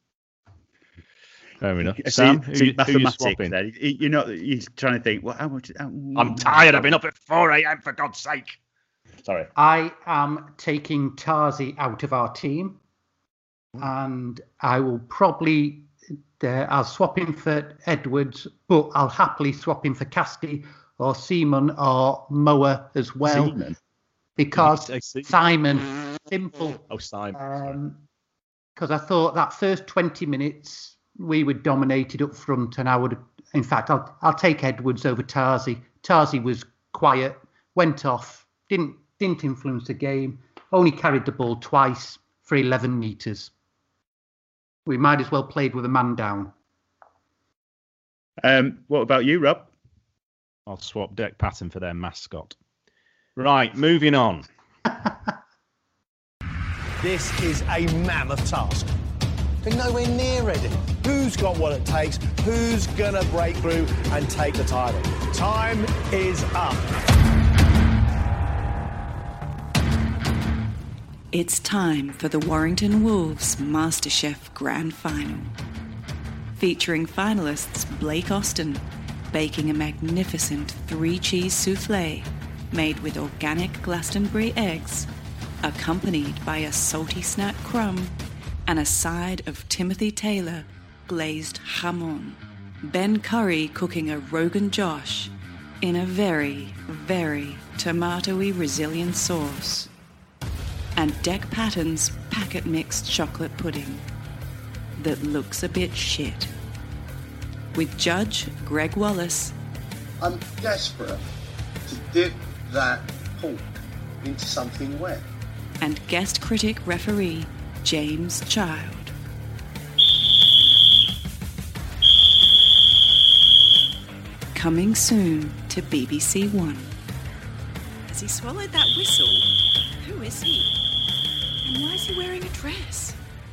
Fair enough. See- Sam, who, see, you- who you mathematics swapping? there. He- You're not. He's trying to think. Well, how much? How, I'm tired. I've been up at four a.m. for God's sake. Sorry. I am taking Tarzi out of our team, and I will probably uh, I'll swap him for Edwards, but I'll happily swap him for Casti or Seaman or Moa as well, Seaman? because Did you say Seaman? Simon, simple. Oh, Simon. Because I thought that first twenty minutes we were dominated up front, and I would, in fact, I'll I'll take Edwards over Tarzi. Tarzi was quiet, went off, didn't didn't influence the game, only carried the ball twice for eleven metres. We might as well played with a man down. Um, what about you, Rob? I'll swap Dec Patton for their mascot. Right, moving on. This is a mammoth task. They're nowhere near ready. Who's got what it takes? Who's gonna break through and take the title? Time is up. It's time for the Warrington Wolves MasterChef Grand Final. featuring finalists Blake Austin, baking a magnificent three-cheese souffle made with organic Glastonbury eggs, accompanied by a salty snack crumb and a side of Timothy Taylor glazed jamon. Ben Curry cooking a Rogan Josh in a very, very tomatoey Brazilian sauce. And Deck Patton's packet-mixed chocolate pudding that looks a bit shit. With Judge Greg Wallace. I'm desperate to dip that pork into something wet. And guest critic referee James Child. Coming soon to B B C One. Has he swallowed that whistle? Who is he? And why is he wearing a dress?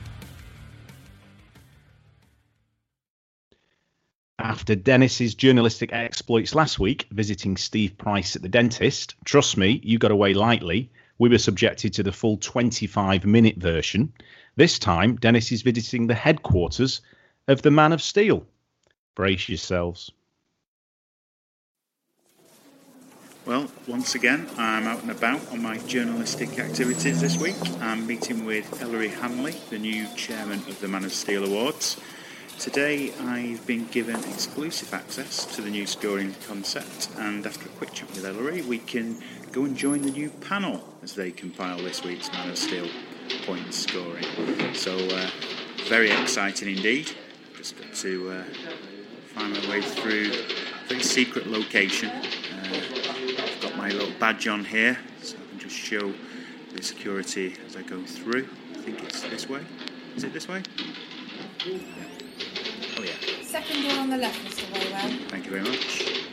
After Dennis's journalistic exploits last week, visiting Steve Price at the dentist, trust me, you got away lightly. We were subjected to the full twenty-five minute version. This time, Dennis is visiting the headquarters of the Man of Steel. Brace yourselves. Well, once again, I'm out and about on my journalistic activities this week. I'm meeting with Ellery Hanley, the new chairman of the Man of Steel Awards. Today I've been given exclusive access to the new scoring concept, and after a quick chat with Ellery, we can go and join the new panel as they compile this week's Man of Steel points scoring. So, uh, very exciting indeed. Just got to uh, find my way through a very secret location. Uh, I've got my little badge on here, so I can just show the security as I go through. I think it's this way. Is it this way? Yeah. Oh yeah. Second door on the left, Mister Waywell. Thank you very much.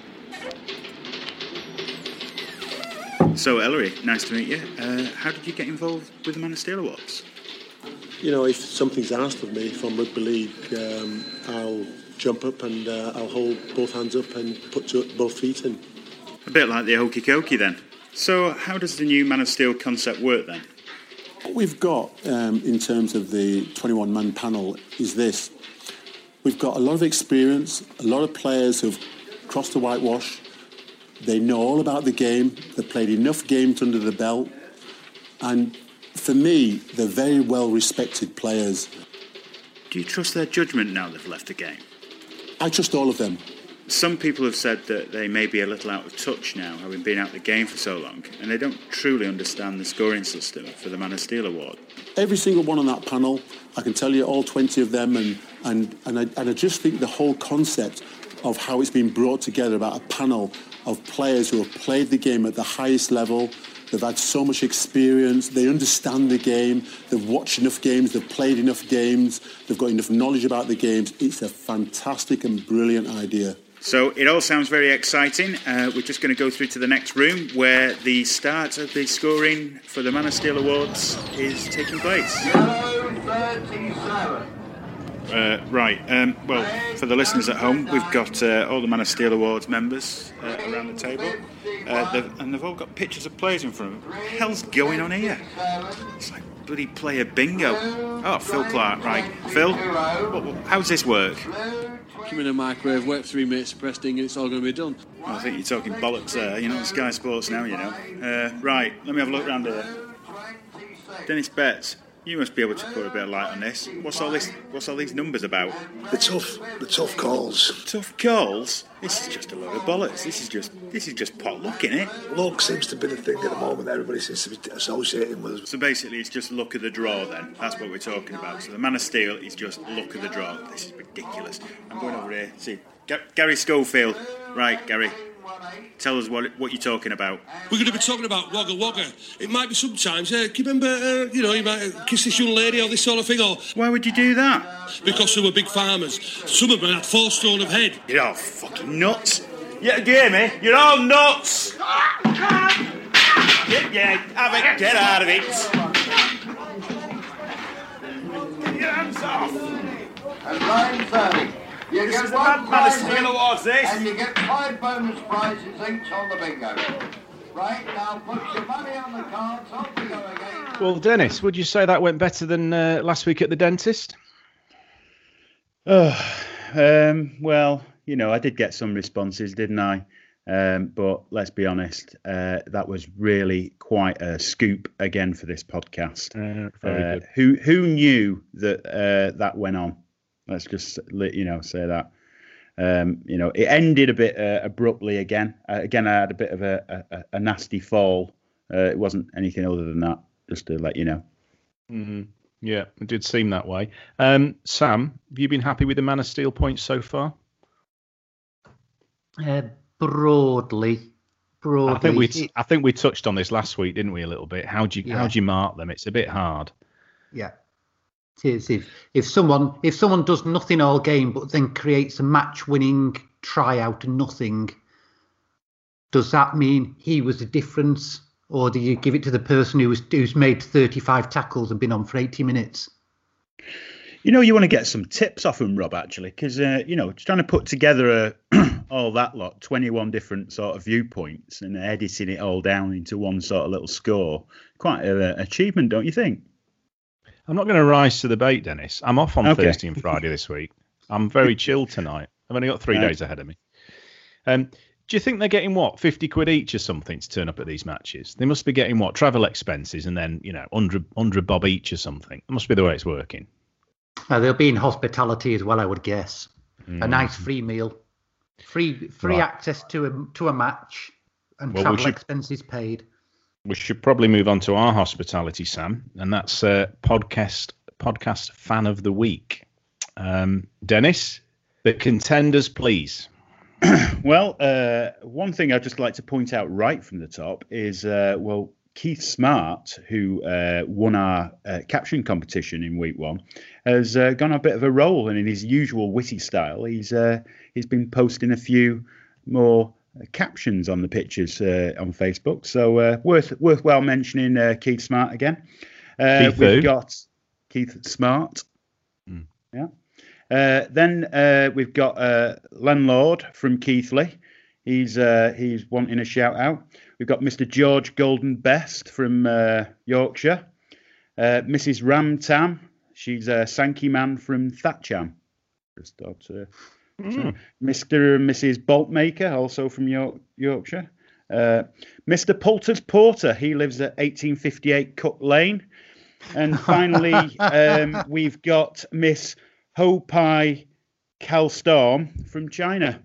So, Ellery, nice to meet you. Uh, how did you get involved with the Man of Steel Awards? You know, if something's asked of me from rugby league, um, I'll jump up and uh, I'll hold both hands up and put two, both feet in. A bit like the hokey cokey then. So, how does the new Man of Steel concept work then? What we've got um, in terms of the twenty-one man panel is this. We've got a lot of experience, a lot of players who've crossed the whitewash. They know all about the game. They've played enough games under the belt. And for me, they're very well-respected players. Do you trust their judgment now they've left the game? I trust all of them. Some people have said that they may be a little out of touch now, having been out of the game for so long, and they don't truly understand the scoring system for the Man of Steel Award. Every single one on that panel, I can tell you all twenty of them, and and and I, and I just think the whole concept of how it's been brought together about a panel of players who have played the game at the highest level. They've had so much experience, they understand the game, they've watched enough games, they've played enough games, they've got enough knowledge about the games. It's a fantastic and brilliant idea. So it all sounds very exciting. Uh, we're just going to go through to the next room where the start of the scoring for the Man of Steel Awards is taking place. Uh, right, um, well, for the listeners at home, we've got uh, all the Man of Steel Awards members uh, around the table, uh, they've, and they've all got pictures of players in front of them. What the hell's going on here? It's like bloody player bingo. Oh, Phil Clark, right. Phil, what, what, how's this work? Come in a microwave, wait for three minutes, press ding, and it's all going to be done. Well, I think you're talking bollocks there. You know, Sky Sports now, you know. Uh, right, let me have a look round here. Dennis Betts, you must be able to put a bit of light on this. What's all this? What's all these numbers about? The tough, the tough calls. Tough calls? This is just a load of bollocks. This is just, this is just pot luck, isn't it? Luck seems to be the thing at the moment. Everybody seems to be associating with. So basically, it's just luck of the draw. Then that's what we're talking about. So the Man of Steel is just luck of the draw. This is ridiculous. I'm going over here. See, G- Gary Schofield. Right, Gary. Tell us what what you're talking about. We're going to be talking about Wagga Wagga. It might be sometimes, uh, can you remember, uh, you know, you might kiss this young lady or this sort of thing, or... Why would you do that? Because they were big farmers. Some of them had four stone of head. You're all fucking nuts. Yeah, do you hear me? You're all nuts. Yeah, yeah, have it, get out of it. Get your hands off. And nine thirty. You This get is the one Man of prize Steel each, Awards, this. and you get five bonus prizes each on the bingo. Right, now put your money on the cards, off we go again. Well, Dennis, would you say that went better than uh, last week at the dentist? Uh, Um, well, you know, I did get some responses, didn't I? Um, but let's be honest, uh, that was really quite a scoop again for this podcast. Uh, very uh, good. Who who knew that uh, that went on? Let's just let you know say that. Um, you know, it ended a bit uh, abruptly again. Uh, again, I had a bit of a, a, a nasty fall. Uh, it wasn't anything other than that. Just to let you know. Mm-hmm. Yeah, it did seem that way. Um, Sam, have you been happy with the Man of Steel points so far? Uh, broadly, broadly. I think we I think we touched on this last week, didn't we? A little bit. How do you Yeah. how do you mark them? It's a bit hard. Yeah. It is. If if someone if someone does nothing all game but then creates a match-winning tryout and nothing, does that mean he was the difference, or do you give it to the person who was who's made thirty-five tackles and been on for eighty minutes? You know, you want to get some tips off him, Rob, actually, because uh, you know, trying to put together a all that lot, twenty-one different sort of viewpoints, and editing it all down into one sort of little score, quite an achievement, don't you think? I'm not going to rise to the bait, Dennis. I'm off on Okay. Thursday and Friday this week. I'm very chilled tonight. I've only got three Right. days ahead of me. Um, do you think they're getting what, fifty quid each or something to turn up at these matches? They must be getting what, travel expenses and then, you know, one hundred, one hundred bob each or something. That must be the way it's working. Uh, they'll be in hospitality as well, I would guess. A Mm. nice free meal, free free Right. access to a to a match, and Well, we travel should- expenses paid. We should probably move on to our hospitality, Sam, and that's uh, podcast podcast fan of the week. Um, Dennis, the contenders, please. Well, uh, one thing I'd just like to point out right from the top is, uh, well, Keith Smart, who uh, won our uh, caption competition in week one, has uh, gone a bit of a roll, and in his usual witty style, he's uh, he's been posting a few more uh, captions on the pictures uh, on Facebook. So uh, worth worthwhile mentioning uh, Keith Smart again. Uh, Keith we've who? got Keith Smart. Mm. Yeah. Uh, then uh, we've got uh, Landlord from Keithley. He's uh, he's wanting a shout out. We've got Mister George Golden Best from uh, Yorkshire. Uh, Missus Ram Tam. She's a Sankey man from Thatcham. Just thought, uh, Mm. so, Mister and Missus Boltmaker, also from York, Yorkshire. Uh, Mister Poulter's Porter. He lives at eighteen fifty-eight Cook Lane. And finally, um, we've got Miss Ho Pai Calstorm from China.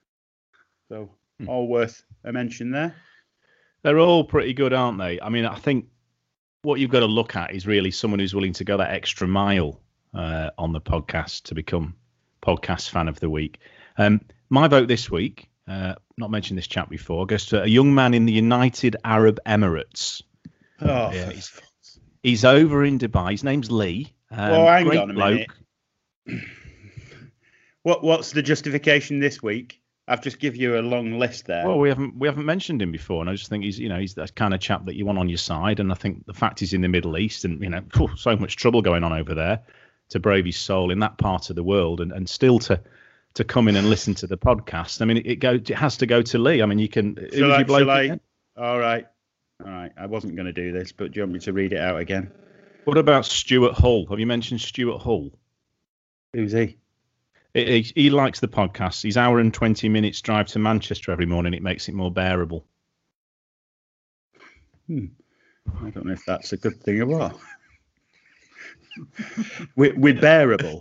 So all worth a mention there. They're all pretty good, aren't they? I mean, I think what you've got to look at is really someone who's willing to go that extra mile uh, on the podcast to become podcast fan of the week. Um, my vote this week, uh, not mentioned this chap before, goes to a young man in the United Arab Emirates. Oh, Yeah, he's, he's over in Dubai. His name's Lee. Um, well, hang great on a bloke. minute. What what's the justification this week? I've just give you a long list there. Well, we haven't we haven't mentioned him before, and I just think he's you know he's that kind of chap that you want on your side. And I think the fact he's in the Middle East, and you know, phew, so much trouble going on over there, to brave his soul in that part of the world, and, and still to to come in and listen to the podcast. I mean, it, it go it has to go to Lee. I mean, you can. Who Shall was I, your bloke shall I- again? all right, all right. I wasn't going to do this, but do you want me to read it out again? What about Stuart Hull? Have you mentioned Stuart Hull? Who's he? He, he, he likes the podcast. He's hour and twenty minutes drive to Manchester every morning. It makes it more bearable. Hmm. I don't know if that's a good thing or what. we're, we're bearable.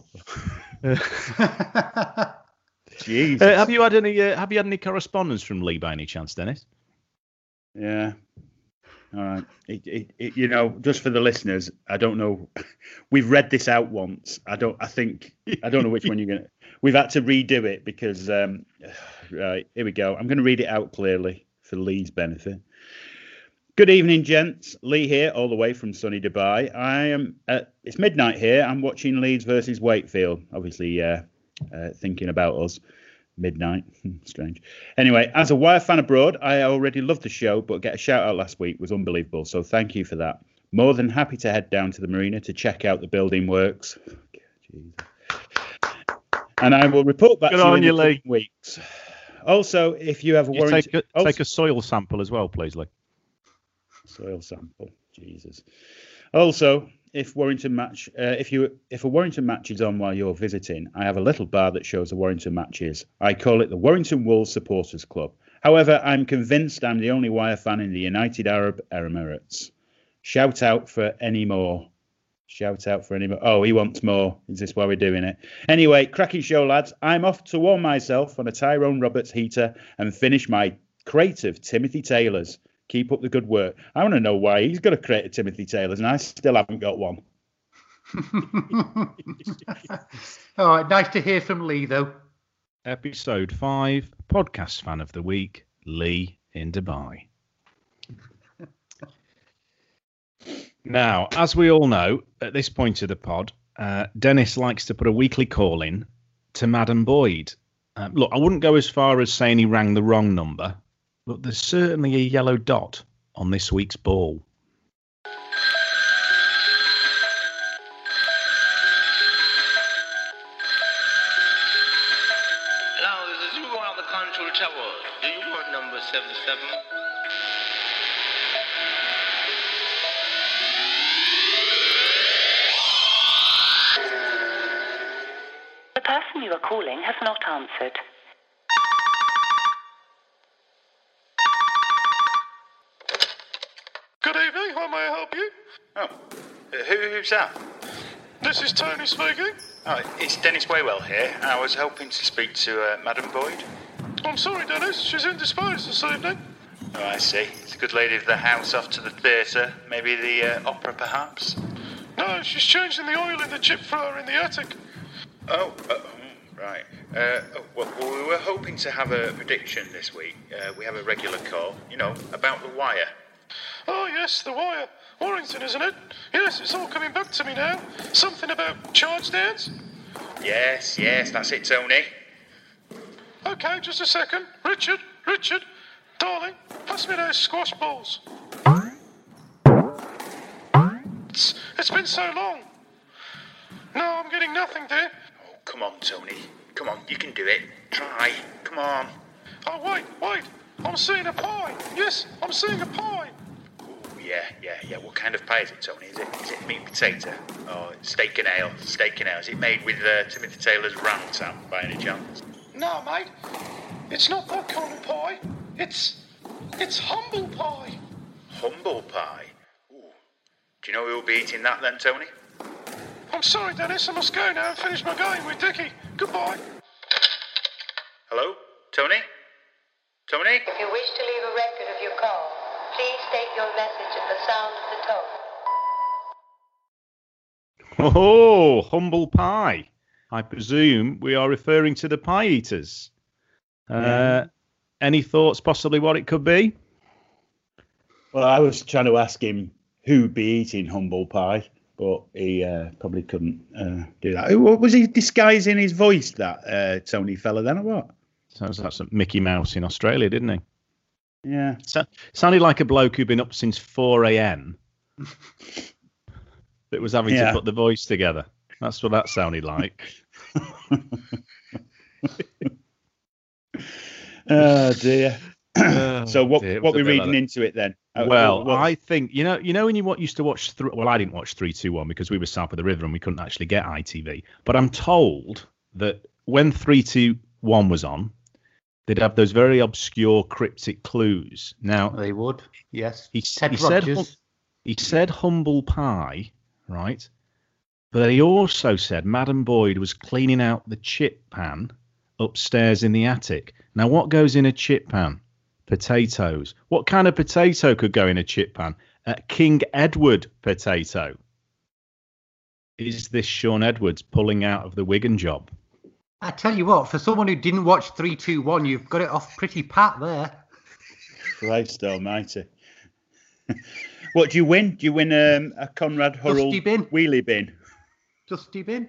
Jesus. Uh, have you had any? Uh, have you had any correspondence from Lee by any chance, Dennis? Yeah. All right. It, it, it, you know, just for the listeners, I don't know. We've read this out once. I don't. I think I don't know which one you're gonna. We've had to redo it because. Um, right. Here we go. I'm going to read it out clearly for Lee's benefit. Good evening, gents. Lee here, all the way from sunny Dubai. I am. At, it's midnight here. I'm watching Leeds versus Wakefield. Obviously, uh, uh, thinking about us. Midnight. Strange. Anyway, as a Wire fan abroad, I already loved the show, but get a shout out last week was unbelievable. So thank you for that. More than happy to head down to the marina to check out the building works. Jeez. And I will report back Good to you on in you, the Lee. coming weeks. Also, if you have a You warranty, take a, also, take a soil sample as well, please, Lee. soil sample. Jesus. Also, if Warrington match, uh, if you if a Warrington match is on while you're visiting, I have a little bar that shows the Warrington matches. I call it the Warrington Wolves Supporters Club. However, I'm convinced I'm the only Wire fan in the United Arab Emirates. Shout out for any more. Shout out for any more. Oh, he wants more. Is this why we're doing it? Anyway, cracking show, lads. I'm off to warm myself on a Tyrone Roberts heater and finish my crate of Timothy Taylors. Keep up the good work. I want to know why he's got a crate of Timothy Taylors and I still haven't got one. All right, nice to hear from Lee, though. Episode five, podcast fan of the week, Lee in Dubai. Now, as we all know, at this point of the pod, uh, Dennis likes to put a weekly call in to Madam Boyd. Um, look, I wouldn't go as far as saying he rang the wrong number, but there's certainly a yellow dot on this week's ball. Hello, this is you on the control tower. Do you want number seventy-seven? The person you are calling has not answered. Good evening, how may I help you? Oh, who, who's that? This is Tony speaking. Oh, it's Dennis Waywell here. I was hoping to speak to uh, Madam Boyd. I'm sorry, Dennis, she's indisposed this evening. Oh, I see. It's a good lady of the house off to the theatre. Maybe the uh, opera, perhaps? No, she's changing the oil in the chip fryer in the attic. Oh, uh, right. Uh, oh, well, well, we were hoping to have a prediction this week. Uh, we have a regular call, you know, about the Wire. Oh, yes, the Wire. Warrington, isn't it? Yes, it's all coming back to me now. Something about charge downs? Yes, yes, that's it, Tony. Okay, just a second. Richard, Richard, darling, pass me those squash balls. It's, it's been so long. No, I'm getting nothing there. Oh, come on, Tony. Come on, you can do it. Try. Come on. Oh, wait, wait. I'm seeing a pie. Yes, I'm seeing a pie. Yeah, yeah, yeah. What kind of pie is it, Tony? Is it is it meat and potato? Or steak and ale? Steak and ale. Is it made with uh, Timothy Taylor's ramsam by any chance? No, mate. It's not that kind of pie. It's it's humble pie. Humble pie? Ooh. Do you know who'll be eating that then, Tony? I'm sorry, Dennis. I must go now and finish my game with Dickie. Goodbye. Hello? Tony? Tony? If you wish to leave a record of your call, please state your message at the sound of the tone. Oh, humble pie. I presume we are referring to the pie eaters. Uh, yeah. Any thoughts possibly what it could be? Well, I was trying to ask him who'd be eating humble pie, but he uh, probably couldn't uh, do that. Was he disguising his voice, that uh, Tony fella, then, or what? Sounds like some Mickey Mouse in Australia, didn't he? Yeah. So, sounded like a bloke who'd been up since four a.m. that was having Yeah. to put the voice together. That's what that sounded like. Oh, dear. So what dear, it what was we a bit reading like that. into it then? Uh, Well, what- I think you know, you know, when you what used to watch. Th- well, I didn't watch three two one because we were south of the river and we couldn't actually get I T V. But I'm told that when three two one was on, they'd have those very obscure cryptic clues. Now they would, yes. He, Ted he said Rogers. hum- he said humble pie, right? But he also said Madam Boyd was cleaning out the chip pan upstairs in the attic. Now, what goes in a chip pan? Potatoes. What kind of potato could go in a chip pan? A King Edward potato. Is this Sean Edwards pulling out of the Wigan job? I tell you what, for someone who didn't watch three two one, you've got it off pretty pat there. Christ almighty. What do you win? Do you win um, a Conrad Hurrell Dusty bin. wheelie bin? Dusty bin.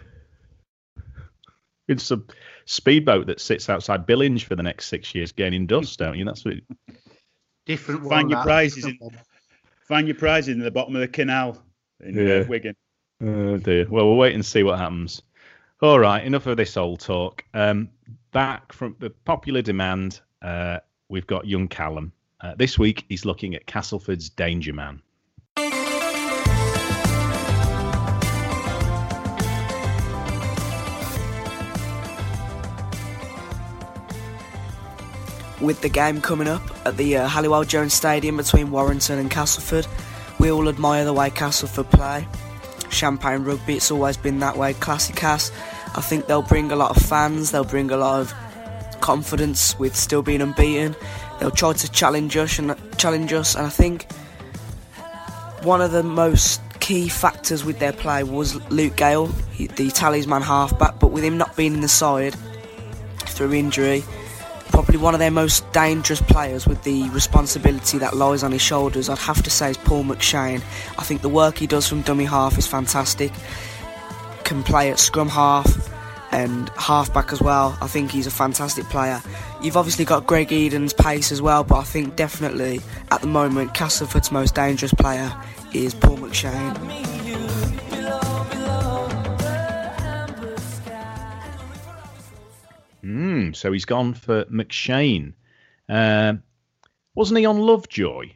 It's a speedboat that sits outside Billinge for the next six years gaining dust, don't you? That's what. It... Different one. Find your that. prizes in find your prizes in the bottom of the canal in Yeah. uh, Wigan. Oh dear. Well, we'll wait and see what happens. All right, enough of this old talk. Um, back from the popular demand, uh, we've got young Callum. Uh, this week, he's looking at Castleford's Danger Man. with the game coming up at the uh, Halliwell Jones Stadium between Warrington and Castleford. We all admire the way Castleford play. Champagne rugby, it's always been that way. Classy Cass. I think they'll bring a lot of fans, they'll bring a lot of confidence with still being unbeaten. They'll try to challenge us and challenge us, and I think one of the most key factors with their play was Luke Gale, he, the talisman halfback, but with him not being in the side through injury, probably one of their most dangerous players with the responsibility that lies on his shoulders, I'd have to say, is Paul McShane. I think the work he does from dummy half is fantastic. Can play at scrum half and halfback as well. I think he's a fantastic player. You've obviously got Greg Eden's pace as well, but I think definitely at the moment Castleford's most dangerous player is Paul McShane. Mm, so he's gone for McShane. Uh, wasn't he on Lovejoy?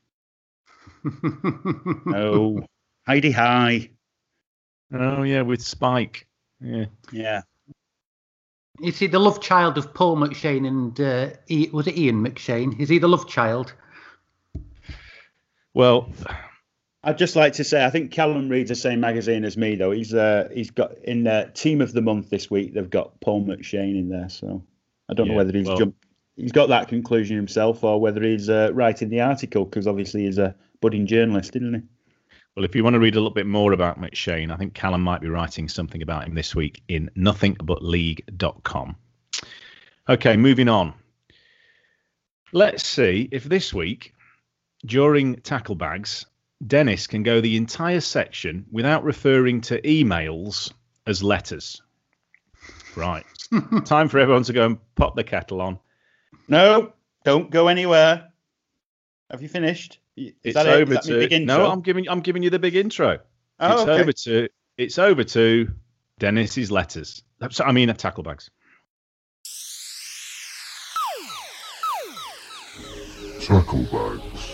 Oh, Heidi High. Oh, yeah, with Spike. Yeah. Yeah. Is he the love child of Paul McShane and, uh, e- was it Ian McShane? Is he the love child? Well, I'd just like to say, I think Callum reads the same magazine as me, though. He's uh, he's got in uh, Team of the Month this week. They've got Paul McShane in there, so I don't yeah, know whether he's well, jumped. He's got that conclusion himself, or whether he's uh, writing the article, because obviously he's a budding journalist, isn't he? Well, if you want to read a little bit more about McShane, I think Callum might be writing something about him this week in nothing but league dot com. Okay, moving on. Let's see if this week, during Tackle Bags, Dennis can go the entire section without referring to emails as letters. Right. Time for everyone to go and pop the kettle on. No, don't go anywhere. Have you finished? Is It's that over it? Is that my to big intro? no. I'm giving. I'm giving you the big intro. Oh, it's okay. over to. It's over to Dennis's letters. I mean, Tackle Bags. Tackle Bags.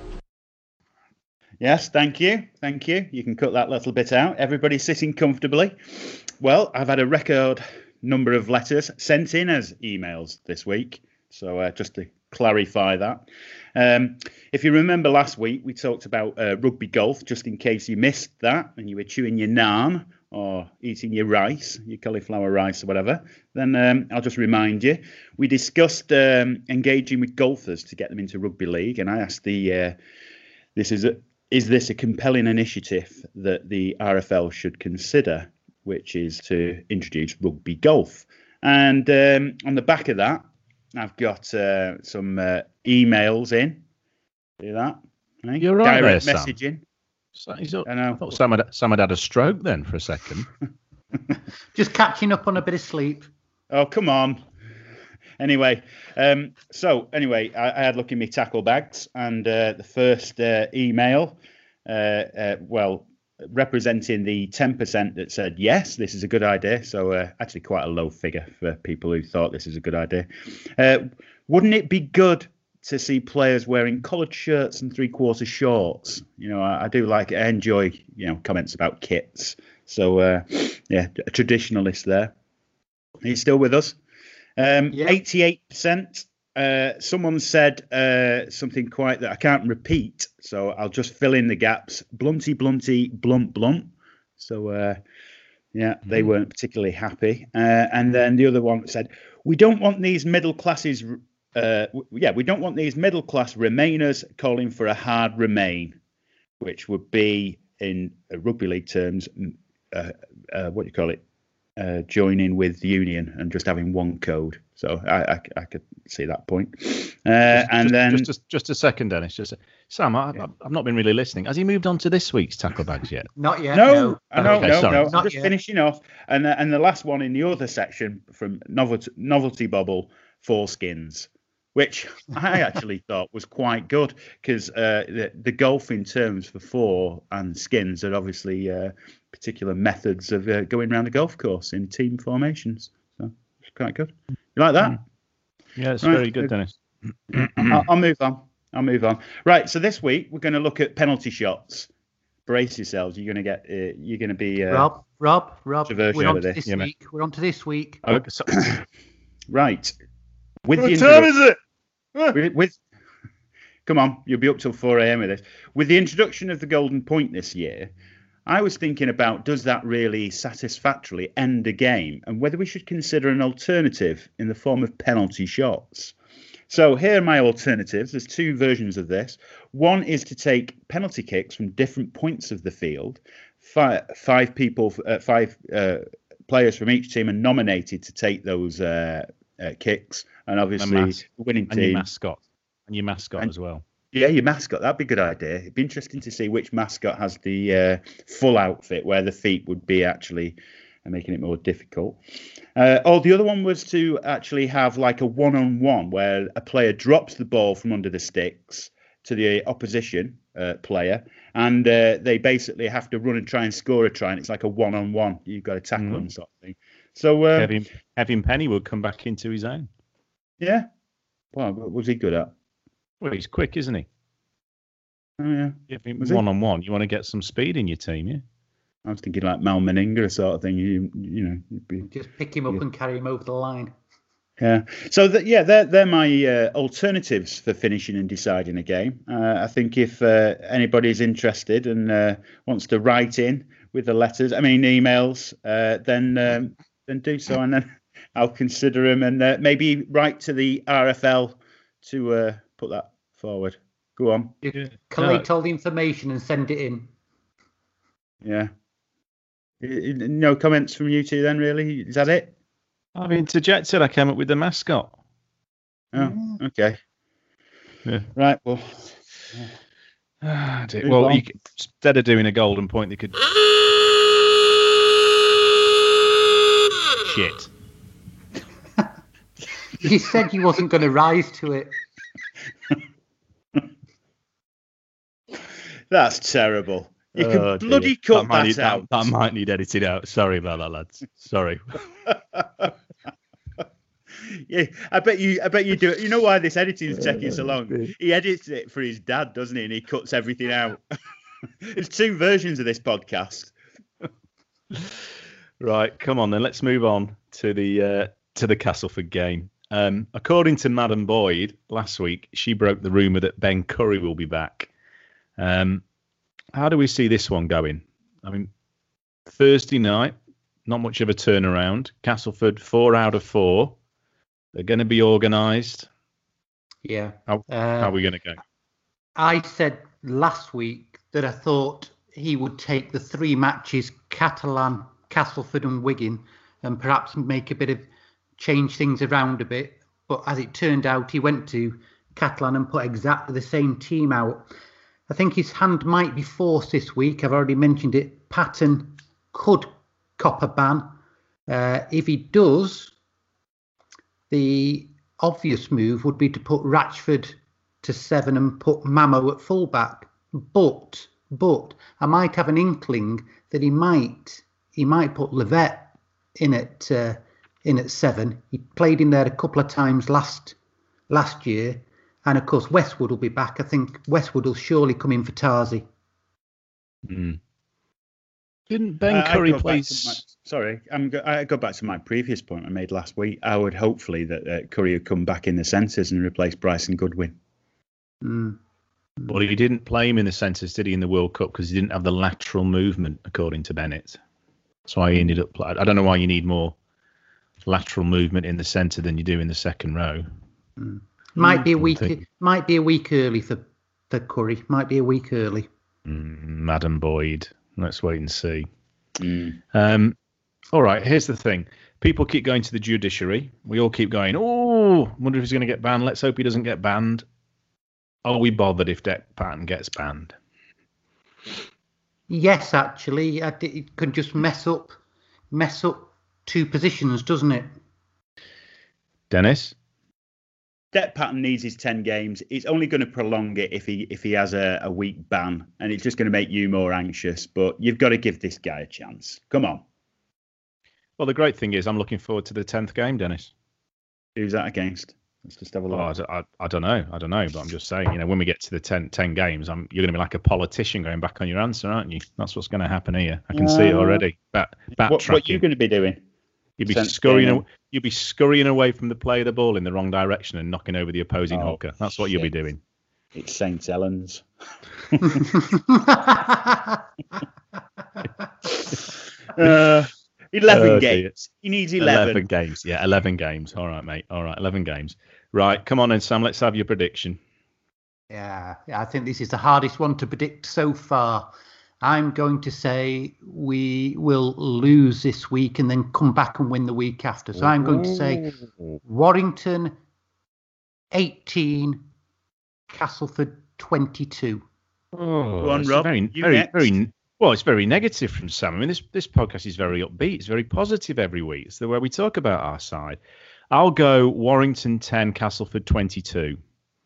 Yes, thank you. Thank you. You can cut that little bit out. Everybody sitting comfortably. Well, I've had a record number of letters sent in as emails this week. So uh, just to clarify that. Um, if you remember last week, we talked about uh, rugby golf, just in case you missed that and you were chewing your naan or eating your rice, your cauliflower rice or whatever, then um, I'll just remind you. We discussed um, engaging with golfers to get them into rugby league, and I asked the, uh, this is a, is this a compelling initiative that the R F L should consider, which is to introduce rugby golf. And um, on the back of that, I've got uh, some uh, emails in. See that? Hey? You're right Direct there, messaging. Sam. So, I know. I thought Sam had, Sam had had a stroke then for a second. Just catching up on a bit of sleep. Oh, come on. Anyway, um, so anyway, I, I had a look in my tackle bags, and uh, the first uh, email, uh, uh, well, representing the ten percent that said, yes, this is a good idea. So uh, actually quite a low figure for people who thought this is a good idea. Uh, wouldn't it be good to see players wearing collared shirts and three-quarter shorts? You know, I, I do like it. I enjoy, you know, comments about kits. So, uh, yeah, a traditionalist there. Are you still with us? Um, yeah. eighty-eight percent. Uh, someone said uh, something quite that I can't repeat, so I'll just fill in the gaps. Blunty, blunty, blunt, blunt. So, uh, yeah, they weren't particularly happy. Uh, and then the other one said, we don't want these middle classes... Uh, w- yeah, we don't want these middle class Remainers calling for a hard Remain, which would be, in uh, rugby league terms, uh, uh, what do you call it? Uh, joining with the union and just having one code. So I, I, I could see that point. Uh, just, and just, then just a, just a second, Dennis. Just a, Sam, I, yeah. I've not been really listening. Has he moved on to this week's tackle bags yet? Not yet. No, no, no, okay, no, sorry. no. I'm Not just yet. finishing off. And uh, and the last one in the other section from Novelty, Novelty Bubble, Foreskins, which I actually thought was quite good, because uh, the, the golfing terms for four and skins are obviously uh, particular methods of uh, going around a golf course in team formations. So it's quite good. You like that? Yeah, it's Right. very good, Dennis. I'll, I'll move on. I'll move on. Right. So this week we're going to look at penalty shots. Brace yourselves. You're going to get. Uh, you're going to be. Uh, Rob, Rob, Rob. controversial We're on with to this. this Yeah, week. We're on to this week. Okay, so, Right. With what the time introdu- is it? with, with come on, you'll be up till four a.m. with this. With the introduction of the golden point this year, I was thinking about, does that really satisfactorily end a game, and whether we should consider an alternative in the form of penalty shots. So here are my alternatives. There's two versions of this. One is to take penalty kicks from different points of the field. Five, five people, uh, five uh, players from each team are nominated to take those uh, uh, kicks, and obviously mas- the winning and team. your mascot, and your mascot And- as well. Yeah, your mascot. That'd be a good idea. It'd be interesting to see which mascot has the uh, full outfit, where the feet would be actually uh, making it more difficult. Uh, oh, the other one was to actually have like a one-on-one where a player drops the ball from under the sticks to the opposition uh, player, and uh, they basically have to run and try and score a try, and it's like a one-on-one. You've got to tackle Mhm. them, sort of thing. So, uh, Kevin, Kevin Penny would come back into his own. yeah. Well, what was he good at? Well, he's quick, isn't he? Oh, yeah. If he- Was he? one-on-one, you want to get some speed in your team, yeah? I was thinking like Mal Meninga sort of thing. You, you know, you'd be, Just pick him up Yeah. and carry him over the line. yeah. So that yeah, they're they're my uh, alternatives for finishing and deciding a game. Uh, I think if uh, anybody's interested and uh, wants to write in with the letters, I mean emails, uh, then um, then do so, and then I'll consider them, and uh, maybe write to the R F L to uh, put that forward. Go on. You collate all the information and send it in. Yeah. I- I- No comments from you two then, really? Is that it? I've interjected. I came up with the mascot. Oh, okay. Yeah. Right, well. Ah, dear. Move Well, on. you could, instead of doing a golden point, they could. Shit. You said you wasn't going to rise to it. That's terrible. You Oh, can dear. bloody cut that. Might that, need, out. that, that might need edited out. Sorry about that, lads. Sorry. Yeah, I bet you. I bet you do it. You know why this editing is taking so long? He edits it for his dad, doesn't he? And he cuts everything out. There's two versions of this podcast. Right, come on then. Let's move on to the uh, to the Castleford game. Um, according to Madam Boyd last week, she broke the rumour that Ben Curry will be back. Um, how do we see this one going? I mean, Thursday night, not much of a turnaround. Castleford, four out of four. They're going to be organised. Yeah. How, Uh, how are we going to go? I said last week that I thought he would take the three matches, Catalan, Castleford and Wigan, and perhaps make a bit of change things around a bit. But as it turned out, he went to Catalan and put exactly the same team out. I think his hand might be forced this week. I've already mentioned it. Patton could cop a ban. Uh, if he does, the obvious move would be to put Ratchford to seven and put Mamo at fullback. But, but I might have an inkling that he might he might put Levette in at uh, in at seven. He played in there a couple of times last last year, and of course Westwood will be back. I think Westwood will surely come in for Tarzi. Mm. Didn't Ben Uh, I Curry go back play? to my- sorry, I'm go, I go back to my previous point I made last week. I would hopefully that uh, Curry would come back in the centres and replace Bryson Goodwin. Mm. Well, he didn't play him in the centres, did he, in the World Cup? Because he didn't have the lateral movement, according to Bennett. That's why he ended up. I don't know why you need more lateral movement in the centre than you do in the second row. Mm. Might be a Mm, week. think- Might be a week early for for Curry. Might be a week early. Mm, Madam Boyd. Let's wait and see. Mm. Um, all right, here's the thing. People keep going to the judiciary. We all keep going, oh, wonder if he's going to get banned. Let's hope he doesn't get banned. Are we bothered if Deck Patton gets banned? Yes, actually, I d- it could just mess up mess up two positions, doesn't it? Dennis? Deck Patton needs his ten games. It's only going to prolong it if he if he has a, a week ban, and it's just going to make you more anxious. But you've got to give this guy a chance. Come on. Well, the great thing is I'm looking forward to the tenth game, Dennis. Who's that against? Let's just have a look. Oh, I, d- I, I don't know. I don't know. But I'm just saying, you know, when we get to the ten, ten games, I'm, you're going to be like a politician going back on your answer, aren't you? That's what's going to happen here. I can see it Uh, already. Back, what, what are you backtracking. going to be doing? You'd be Sense scurrying. game. Aw- you'd be scurrying away from the play of the ball in the wrong direction and knocking over the opposing Oh, hooker. That's what you'll be shit. doing. It's Saint Helens. uh, eleven Oh, dear. games. He needs eleven. eleven games. Yeah, eleven games. All right, mate. All right, eleven games. Right, come on then, Sam. Let's have your prediction. Yeah, yeah, I think this is the hardest one to predict so far. I'm going to say we will lose this week and then come back and win the week after. So I'm going to say Warrington eighteen, Castleford twenty-two. Oh, Go on, it's Rob. Very, You very, next. very. Well, it's very negative from Sam. I mean, this this podcast is very upbeat. It's very positive every week. It's the way we talk about our side. I'll go Warrington ten, Castleford twenty-two.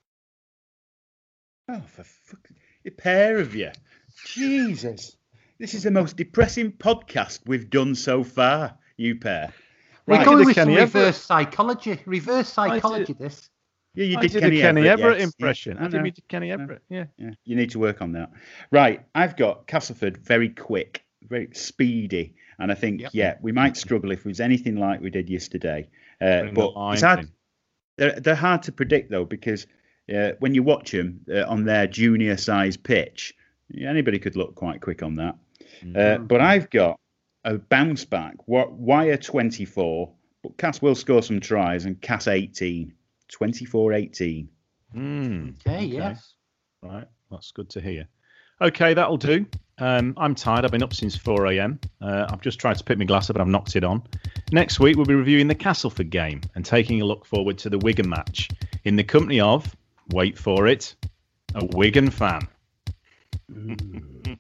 Oh, for fucking a pair of you. Jesus. This is the most depressing podcast we've done so far, you pair. We're Right. going did with Kenny some Everett. reverse psychology. Reverse psychology, this. Yeah, you I did, did Kenny a Kenny Everett, Everett yes. impression. Yeah, I I did know. me to Kenny Everett. Yeah. Yeah, you need to work on that. Right, I've got Castleford very quick, very speedy, and I think Yep. yeah, we might struggle if it was anything like we did yesterday. Uh, Bring the but line it's hard. in. They're they're hard to predict though because uh, when you watch them uh, on their junior size pitch, yeah, anybody could look quite quick on that. Uh, but I've got a bounce back. Wa- Wire twenty-four, but Cass will score some tries and Cass eighteen. twenty-four eighteen. Mm, Okay, yes. Right, that's good to hear. Okay, that'll do. Um, I'm tired. I've been up since four a.m. Uh, I've just tried to pick my glass up, but I've knocked it on. Next week, we'll be reviewing the Castleford game and taking a look forward to the Wigan match in the company of, wait for it, a Wigan fan. Mm.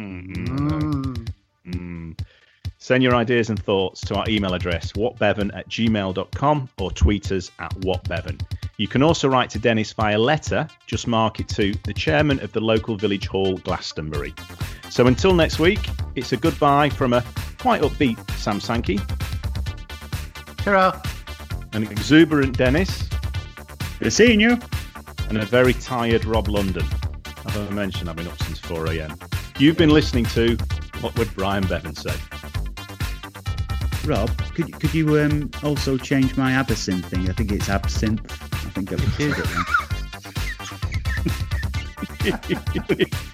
Mm. Send your ideas and thoughts to our email address, whatbevan at gmail dot com, or tweet us at whatbevan. You can also write to Dennis via letter. Just mark it to the chairman of the local village hall, Glastonbury. So until next week, it's a goodbye from a quite upbeat Sam Sankey, Ta-ra. an exuberant Dennis, Good seeing you. and a very tired Rob London. As I mentioned, I've been up since four a.m. You've been listening to What Would Brian Bevan Say? Rob, could could you um, also change my absinthe thing? I think it's absinthe. I think I've said it wrong.